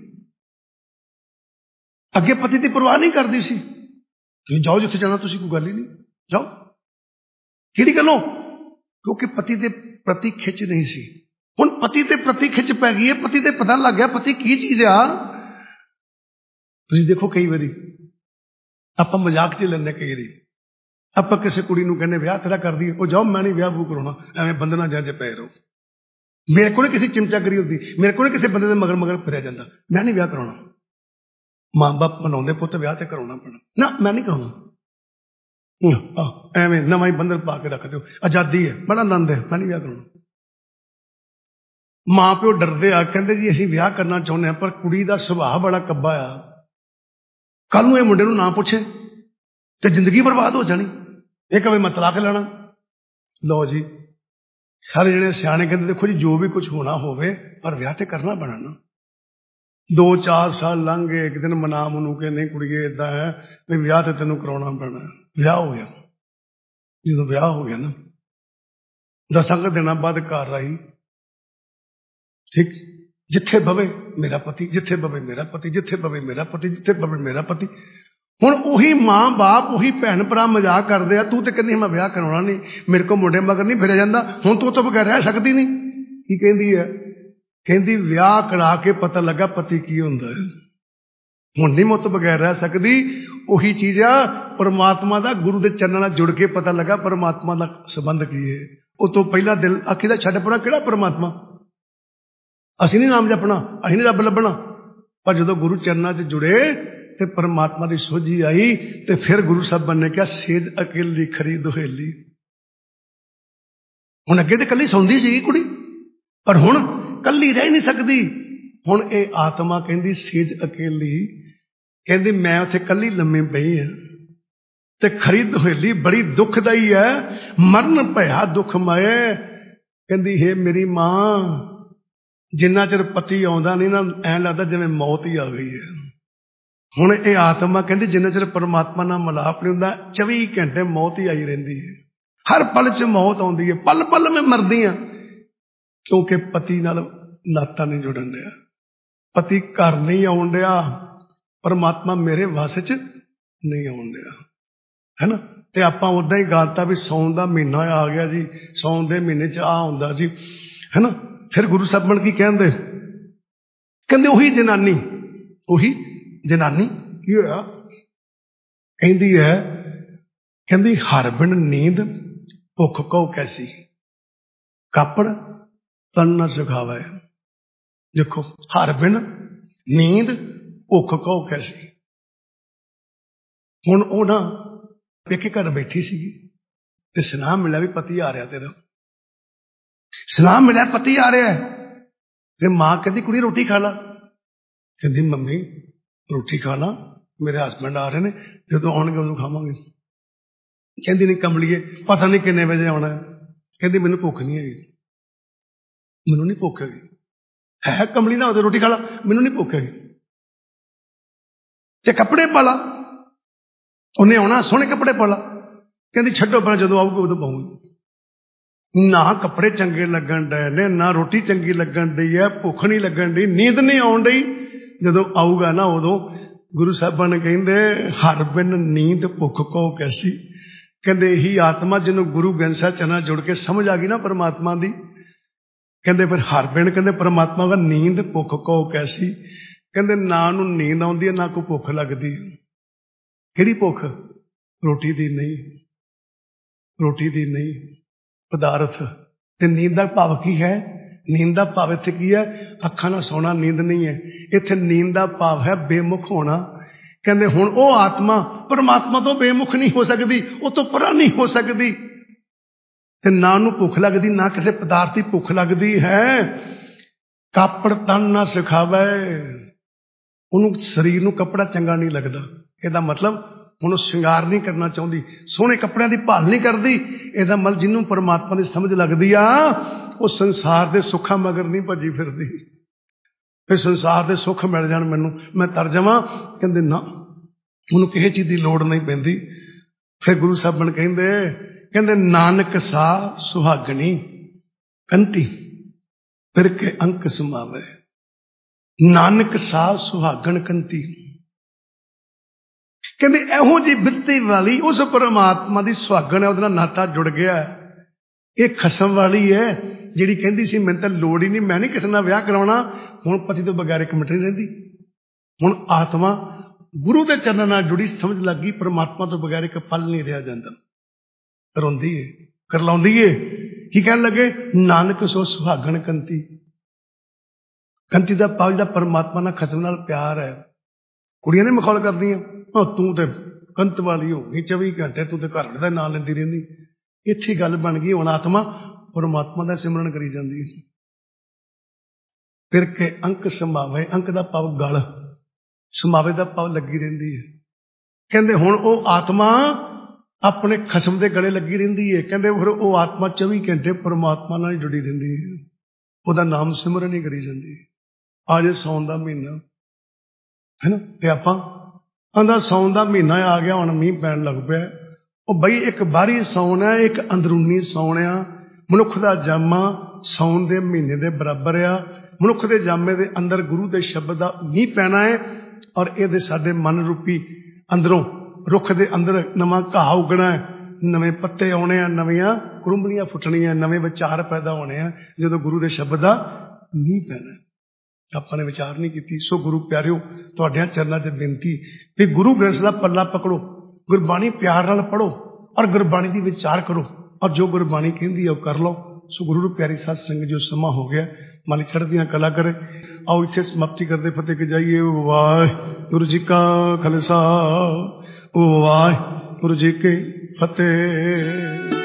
अगे पति की परवाह नहीं करती सी, जाओ जिथे जाना, तुसी कोई गल ही नहीं, जाओ। किहड़ी गल्लों? क्योंकि पति के प्रति खिच नहीं सी। हुण पति के प्रति खिच पै गई है, पति ते पता लग गया पति की चीज आ। तुसीं देखो कई बारी आपां मजाक च लैंदे, कई बारी आपां किसी कुड़ी नूं कहने विआह तेरा कर दईए, वो जाओ मैं नहीं विआह वूह कराउणा, एवें बंधना जज पै रहो। मेरे को किसी चिमचागरी होती, मेरे को किसी बंदे मगर मगर फिर जाता, मैं नहीं विआह कराउणा। मां बाप मनाउंदे पुत्त विआह ते कराउणा पैणा, ना मैं नहीं कराउणा, एवें नवां ही बंधन पा के रख दो, आजादी है, बड़ा आनंद है, मैं नहीं विआह कराउणा। मां प्यो डरदे आ, कहंदे जी असीं विआह करना चाहुंदे हां, पर कुड़ी दा सुभाਅ बड़ा कब्बा आ, कल नूं इह मुंडे नूं ना पुछे ते जिंदगी बर्बाद हो जानी, ये कहे मैं तलाक लेना। लो जी सारे जने सियाने कहते देखो जी जो भी कुछ होना होवे पर विआह ते करना पैना ना। दो चार साल लंघ गए, एक दिन मना मनु के नहीं कुड़िए इदा है भी विआह ते तेनों कराउणा पैना। विआह हो गया, जो विआह हो गया ना, दसां क दिनां बाद घर आई, ठीक, जिथे बवे मेरा पति, जिथे बवे मेरा पति, जिथे बवे मेरा पति, जिथे बवे मेरा पति। हुण उही मां बाप उही भैन भरा मजाक करदे आ, तू ते कहनी मैं विआह कराउणा नहीं, मेरे को मुंडे मगर नहीं फिरिया जांदा, हुण तू तो बगैर रह सकदी नहीं। की कहंदी है? कहंदी विआह करा के पता लगा पति की हुंदा है, हुण नहीं मुत बगैर रह सकदी। उही चीज आ परमात्मा दा, गुरु दे चरणा नाल जुड़ के पता लगा परमात्मा दा संबंध की है। उस तो पहला दिल आखी दा छड्ड पड़ा किहड़ा परमात्मा, असीं नहीं नाम जपना, असीं नहीं रब लभना, पर जदों गुरु चरणा च जुड़े ते परमात्मा की सोझी आई, ते फिर गुरु साहब ने क्या सेज अकेली खरी दुहेली। ਹੁਣ ਅੱਗੇ ਤੇ ਕੱਲੀ ਸੌਂਦੀ ਸੀਗੀ ਕੁੜੀ, ਪਰ ਹੁਣ ਕੱਲੀ ਰਹਿ ਨਹੀਂ ਸਕਦੀ। ਹੁਣ ਇਹ ਆਤਮਾ ਕਹਿੰਦੀ ਸੇਜ ਅਕੇਲੀ, ਕਹਿੰਦੀ ਮੈਂ ਉੱਥੇ ਕੱਲੀ ਲੰਮੀ ਪਈ ਆ ਤੇ ਖਰੀ ਦੁਹੇਲੀ ਬੜੀ ਦੁਖਦਾਈ ਹੈ, ਮਰਨ ਭਇਆ ਦੁੱਖ ਮਾਏ। ਕਹਿੰਦੀ ਹੇ ਮੇਰੀ ਮਾਂ, ਜਿੰਨਾ ਚਿਰ ਪਤੀ ਆਉਂਦਾ ਨਹੀਂ ਨਾ, ਐਂ ਲੱਗਦਾ ਜਿਵੇਂ ਮੌਤ ਹੀ ਆ ਗਈ ਹੈ। ਹੁਣ ਇਹ ਆਤਮਾ ਕਹਿੰਦੀ ਜਿੰਨਾ ਚਿਰ ਪਰਮਾਤਮਾ ਨਾਲ ਮਿਲਾਪ ਨਹੀਂ ਹੁੰਦਾ, ਚੌਵੀ ਘੰਟੇ ਮੌਤ ਹੀ ਆਈ ਰਹਿੰਦੀ ਹੈ। ਹਰ ਪਲ 'ਚ ਮੌਤ ਆਉਂਦੀ ਹੈ, ਪਲ ਪਲ ਮੈਂ ਮਰਦੀ ਹਾਂ, ਕਿਉਂਕਿ ਪਤੀ ਨਾਲ ਨਾਤਾ ਨਹੀਂ ਜੁੜਨ ਡਿਆ, ਪਤੀ ਘਰ ਨਹੀਂ ਆਉਣ ਡਿਆ, ਪਰਮਾਤਮਾ ਮੇਰੇ ਵੱਸ 'ਚ ਨਹੀਂ ਆਉਣ ਡਿਆ, ਹੈ ਨਾ। ਤੇ ਆਪਾਂ ਉਦਾਂ ਹੀ ਗਾਲਤਾ ਵੀ ਸੌਣ ਦਾ ਮਹੀਨਾ ਆ ਗਿਆ ਜੀ, ਸੌਣ ਦੇ ਮਹੀਨੇ 'ਚ ਆ ਹੁੰਦਾ ਜੀ, ਹੈ ਨਾ। ਫਿਰ ਗੁਰੂ ਸਾਹਿਬਾਨ ਕੀ ਕਹਿੰਦੇ, ਕਹਿੰਦੇ ਉਹੀ ਜਨਾਨੀ, ਉਹੀ ਜਨਾਨੀ ਕੀ ਹੋਇਆ, ਕਹਿੰਦੀ ਹੈ, ਕਹਿੰਦੀ ਹਰ ਬਿਨ ਨੀਂਦ ਭੁੱਖ ਕਉ ਕੈਸੀ, ਕਾਪੜ ਤਨ ਨਾ ਸੁਖਾਵੇ। ਦੇਖੋ, ਹਰ ਬਿਨ ਨੀਂਦ ਭੁੱਖ ਕਉ ਕੈਸੀ। ਹੁਣ ਉਹ ਨਾ ਪੇਕੇ ਘਰ ਬੈਠੀ ਸੀਗੀ ਤੇ ਸੁਨਾਮ ਮਿਲਿਆ ਵੀ ਪਤੀ ਆ ਰਿਹਾ ਤੇਰਾ, ਸੁਨਾਮ ਮਿਲਿਆ ਪਤੀ ਆ ਰਿਹਾ। ਤੇ ਮਾਂ ਕਹਿੰਦੀ ਕੁੜੀ ਰੋਟੀ ਖਾ ਲਾ। ਕਹਿੰਦੀ ਮੰਮੀ ਰੋਟੀ ਖਾ ਲਾ, ਮੇਰੇ ਹਸਬੈਂਡ ਆ ਰਹੇ ਨੇ, ਜਦੋਂ ਆਉਣਗੇ ਉਦੋਂ ਖਾਵਾਂਗੇ। ਕਹਿੰਦੀ ਨਹੀਂ ਕਮਲੀਏ, ਪਤਾ ਨਹੀਂ ਕਿੰਨੇ ਵਜੇ ਆਉਣਾ। ਕਹਿੰਦੀ ਮੈਨੂੰ ਭੁੱਖ ਨਹੀਂ ਹੈਗੀ, ਮੈਨੂੰ ਨਹੀਂ ਭੁੱਖ ਹੈਗੀ। ਹੈ ਕਮਲੀ ਨਾ ਉਹਦੇ, ਰੋਟੀ ਖਾ ਲਾ, ਮੈਨੂੰ ਨਹੀਂ ਭੁੱਖ ਹੈਗੀ। ਤੇ ਕੱਪੜੇ ਪਾ ਲਾ, ਉਹਨੇ ਆਉਣਾ, ਸੋਹਣੇ ਕੱਪੜੇ ਪਾ ਲਾ। ਕਹਿੰਦੀ ਛੱਡੋ ਪਰ ਜਦੋਂ ਆਊਗਾ ਉਦੋਂ ਪਾਉਂਗੀ। ਨਾ ਕੱਪੜੇ ਚੰਗੇ ਲੱਗਣ ਡਏ ਨੇ, ਨਾ ਰੋਟੀ ਚੰਗੀ ਲੱਗਣ ਡਈ ਹੈ, ਭੁੱਖ ਨਹੀਂ ਲੱਗਣ ਡਈ, ਨੀਂਦ ਨਹੀਂ ਆਉਣ ਡਈ, ਜਦੋਂ ਆਊਗਾ ਨਾ ਉਦੋਂ। ਗੁਰੂ ਸਾਹਿਬਾਂ ਨੇ ਕਹਿੰਦੇ ਹਰ ਬਿਨ ਨੀਂਦ ਭੁੱਖ ਕਉ ਕੈਸੀ। ਕਹਿੰਦੇ ਇਹੀ ਆਤਮਾ ਜਿਹਨੂੰ ਗੁਰੂ ਗ੍ਰੰਥ ਸਾਹਿਬ ਚ ਨਾਲ ਜੁੜ ਕੇ ਸਮਝ ਆ ਗਈ ਨਾ ਪਰਮਾਤਮਾ ਦੀ, ਕਹਿੰਦੇ ਫਿਰ ਹਰ ਬਿਨ ਕਹਿੰਦੇ ਪਰਮਾਤਮਾ ਦਾ ਨੀਂਦ ਭੁੱਖ ਕਉ ਕੈਸੀ। ਕਹਿੰਦੇ ਨਾ ਉਹਨੂੰ ਨੀਂਦ ਆਉਂਦੀ ਹੈ, ਨਾ ਕੋਈ ਭੁੱਖ ਲੱਗਦੀ। ਕਿਹੜੀ ਭੁੱਖ? ਰੋਟੀ ਦੀ ਨਹੀਂ, ਰੋਟੀ ਦੀ ਨਹੀਂ, ਪਦਾਰਥ। ਤੇ ਨੀਂਦ ਦਾ ਭਾਵ ਕੀ ਹੈ? ਨੀਂਦ ਦਾ ਭਾਵ ਇੱਥੇ ਕੀ ਹੈ? ਅੱਖਾਂ ਨਾਲ ਸੌਣਾ ਨੀਂਦ ਨਹੀਂ ਹੈ, ਇੱਥੇ ਨੀਂਦ ਦਾ ਭਾਵ ਹੈ ਬੇਮੁਖ ਹੋਣਾ। ਕਹਿੰਦੇ ਹੁਣ ਉਹ ਆਤਮਾ ਪਰਮਾਤਮਾ ਤੋਂ ਬੇਮੁਖ ਨਹੀਂ ਹੋ ਸਕਦੀ, ਉਹ ਤੋਂ ਪਰਾਂ ਨਹੀਂ ਹੋ ਸਕਦੀ। ਤੇ ਨਾ ਉਹਨੂੰ ਭੁੱਖ ਲੱਗਦੀ, ਨਾ ਕਿਸੇ ਪਦਾਰਥ ਦੀ ਭੁੱਖ ਲੱਗਦੀ ਹੈ। ਕਾਪੜ ਤਨ ਨਾ ਸਿਖਾਵੇ, ਉਹਨੂੰ ਸਰੀਰ ਨੂੰ ਕੱਪੜਾ ਚੰਗਾ ਨਹੀਂ ਲੱਗਦਾ। ਇਹਦਾ ਮਤਲਬ ਹੁਣ ਉਹ ਸ਼ਿੰਗਾਰ ਨਹੀਂ ਕਰਨਾ ਚਾਹੁੰਦੀ, ਸੋਹਣੇ ਕੱਪੜਿਆਂ ਦੀ ਭਾਲ ਨਹੀਂ ਕਰਦੀ। ਇਹਦਾ ਮਤਲਬ ਜਿਹਨੂੰ ਪਰਮਾਤਮਾ ਦੀ ਸਮਝ ਲੱਗਦੀ ਆ, ਉਹ ਸੰਸਾਰ ਦੇ ਸੁੱਖਾਂ ਮਗਰ ਨਹੀਂ ਭੱਜੀ ਫਿਰਦੀ। ਫਿਰ ਸੰਸਾਰ ਦੇ ਸੁੱਖ ਮਿਲ ਜਾਣ ਮੈਨੂੰ, ਮੈਂ ਤਰ ਜਾਵਾਂ। ਕਹਿੰਦੇ ਨਾ, ਉਹਨੂੰ ਕਿਸੇ ਚੀਜ਼ ਦੀ ਲੋੜ ਨਹੀਂ ਪੈਂਦੀ। ਫਿਰ ਗੁਰੂ ਸਾਹਿਬਾਨ ਕਹਿੰਦੇ ਕਹਿੰਦੇ ਨਾਨਕ ਸਾ ਸੁਹਾਗਣੀ ਕੰਤੀ ਫਿਰ ਕੇ ਅੰਕ ਸਮਾਵੇ। ਨਾਨਕ ਸਾ ਸੁਹਾਗਣ ਕੰਤੀ, ਕਹਿੰਦੇ ਇਹੋ ਜਿਹੀ ਬਿਰਤੀ ਵਾਲੀ ਉਸ ਪਰਮਾਤਮਾ ਦੀ ਸੁਹਾਗਣ ਹੈ, ਉਹਦੇ ਨਾਲ ਨਾਤਾ ਜੁੜ ਗਿਆ। ਇਹ ਖਸਮ ਵਾਲੀ ਹੈ ਜਿਹੜੀ ਕਹਿੰਦੀ ਸੀ ਮੈਨੂੰ ਤਾਂ ਲੋੜ ਹੀ ਨਹੀਂ, ਮੈਂ ਨਹੀਂ ਕਿਸੇ ਨਾਲ ਵਿਆਹ ਕਰਾਉਣਾ। ਹੁਣ ਪਤੀ ਤੋਂ ਬਗੈਰ ਇੱਕ ਮਿੰਟ ਨਹੀਂ ਰਹਿੰਦੀ। ਹੁਣ ਆਤਮਾ ਗੁਰੂ ਦੇ ਚਰਨਾਂ ਨਾਲ ਜੁੜੀ, ਸਮਝ ਲੱਗ ਗਈ ਪਰਮਾਤਮਾ ਤੋਂ ਬਗੈਰ ਇੱਕ ਪਲ ਨਹੀਂ ਰਿਹਾ ਜਾਂਦਾ। ਰੋਂਦੀ ਏ, ਕਰਲਾਉਂਦੀ ਏ। ਕੀ ਕਹਿਣ ਲੱਗੇ? ਨਾਨਕ ਸੋ ਸੁਹਾਗਣ ਕੰਤੀ। ਕੰਤੀ ਦਾ ਭਾਵ ਦਾ ਪਰਮਾਤਮਾ ਨਾਲ ਖਸਮ ਨਾਲ ਪਿਆਰ ਹੈ। ਕੁੜੀਆਂ ਨੇ ਮਖੌਲ ਕਰਦੀਆਂ, ਤੂੰ ਤੇ ਕੰਤ ਵਾਲੀ ਹੋ ਗਈ, ਚੌਵੀ ਘੰਟੇ ਤੂੰ ਤੇ ਘਰ ਦਾ ਨਾਂ ਲੈਂਦੀ ਰਹਿੰਦੀ। ਇੱਥੇ ਗੱਲ ਬਣ ਗਈ, ਹੁਣ ਆਤਮਾ ਪਰਮਾਤਮਾ ਦਾ ਸਿਮਰਨ ਕਰੀ ਜਾਂਦੀ ਹੈ। ਫਿਰ ਕੇ ਅੰਕ ਸਮਾਵੇ, ਅੰਕ ਦਾ ਭਾਵ ਗਲ, ਸਮਾਵੇ ਦਾ ਭਾਵ ਲੱਗੀ ਰਹਿੰਦੀ ਹੈ। ਕਹਿੰਦੇ ਹੁਣ ਉਹ ਆਤਮਾ ਆਪਣੇ ਖਸਮ ਦੇ ਗਲੇ ਲੱਗੀ ਰਹਿੰਦੀ ਹੈ। ਕਹਿੰਦੇ ਫਿਰ ਉਹ ਆਤਮਾ ਚੌਵੀ ਘੰਟੇ ਪਰਮਾਤਮਾ ਨਾਲ ਜੁੜੀ ਰਹਿੰਦੀ ਹੈ, ਉਹਦਾ ਨਾਮ ਸਿਮਰਨ ਹੀ ਕਰੀ ਜਾਂਦੀ ਹੈ। ਅੱਜ ਸੌਣ ਦਾ ਮਹੀਨਾ ਹੈ ਨਾ, ਤੇ ਆਪਾਂ ਆਂਦਾ ਸੌਣ ਦਾ ਮਹੀਨਾ ਆ ਗਿਆ, ਹੁਣ ਮੀਂਹ ਪੈਣ ਲੱਗ ਪਿਆ। ਉਹ ਬਈ ਇੱਕ ਬਾਹਰੀ ਸੌਣ ਹੈ, ਇੱਕ ਅੰਦਰੂਨੀ ਸੌਣ ਆ। ਮਨੁੱਖ ਦਾ ਜਾਮਾ ਸੌਣ ਦੇ ਮਹੀਨੇ ਦੇ ਬਰਾਬਰ ਆ। ਮਨੁੱਖ ਦੇ ਜਾਮੇ ਦੇ ਅੰਦਰ ਗੁਰੂ ਦੇ ਸ਼ਬਦ ਦਾ ਮੀਂਹ ਪੈਣਾ ਹੈ, ਔਰ ਇਹਦੇ ਸਾਡੇ ਮਨ ਰੂਪੀ ਅੰਦਰੋਂ ਰੁੱਖ ਦੇ ਅੰਦਰ ਨਵਾਂ ਘਾਹ ਉਗਣਾ ਹੈ, ਨਵੇਂ ਪੱਤੇ ਆਉਣੇ ਆ, ਨਵੀਆਂ ਕਰੁੰਬਲੀਆਂ ਫੁੱਟਣੀਆਂ, ਨਵੇਂ ਵਿਚਾਰ ਪੈਦਾ ਹੋਣੇ ਆ ਜਦੋਂ ਗੁਰੂ ਦੇ ਸ਼ਬਦ ਦਾ ਮੀਂਹ ਪੈਣਾ। ਆਪਾਂ ਨੇ ਵਿਚਾਰ ਨਹੀਂ ਕੀਤੀ। ਸੋ ਗੁਰੂ ਪਿਆਰਿਓ, ਤੁਹਾਡਿਆਂ ਚਰਨਾਂ 'ਚ ਬੇਨਤੀ ਵੀ ਗੁਰੂ ਗ੍ਰੰਥ ਦਾ ਪੱਲਾ ਪਕੜੋ, ਗੁਰਬਾਣੀ ਪਿਆਰ ਨਾਲ ਪੜ੍ਹੋ, ਔਰ ਗੁਰਬਾਣੀ ਦੀ ਵਿਚਾਰ ਕਰੋ, ਔਰ ਜੋ ਗੁਰਬਾਣੀ ਕਹਿੰਦੀ ਹੈ ਉਹ ਕਰ ਲਓ। ਸੋ ਗੁਰੂ ਨੂੰ ਪਿਆਰੀ ਸਾਧ ਸੰਗਤ, ਜੋ ਸਮਾਂ ਹੋ ਗਿਆ, ਮਾਲੀ ਚੜ੍ਹਦੀਆਂ ਕਲਾ ਕਰੇ। ਆਓ ਇੱਥੇ ਸਮਾਪਤੀ ਕਰਦੇ ਫਤਿਹ ਕੇ ਜਾਈਏ। ਵਾਹਿਗੁਰੂ ਜੀ ਕਾ ਖਾਲਸਾ, ਵਾਹਿਗੁਰੂ ਜੀ ਕੀ ਫਤਿਹ।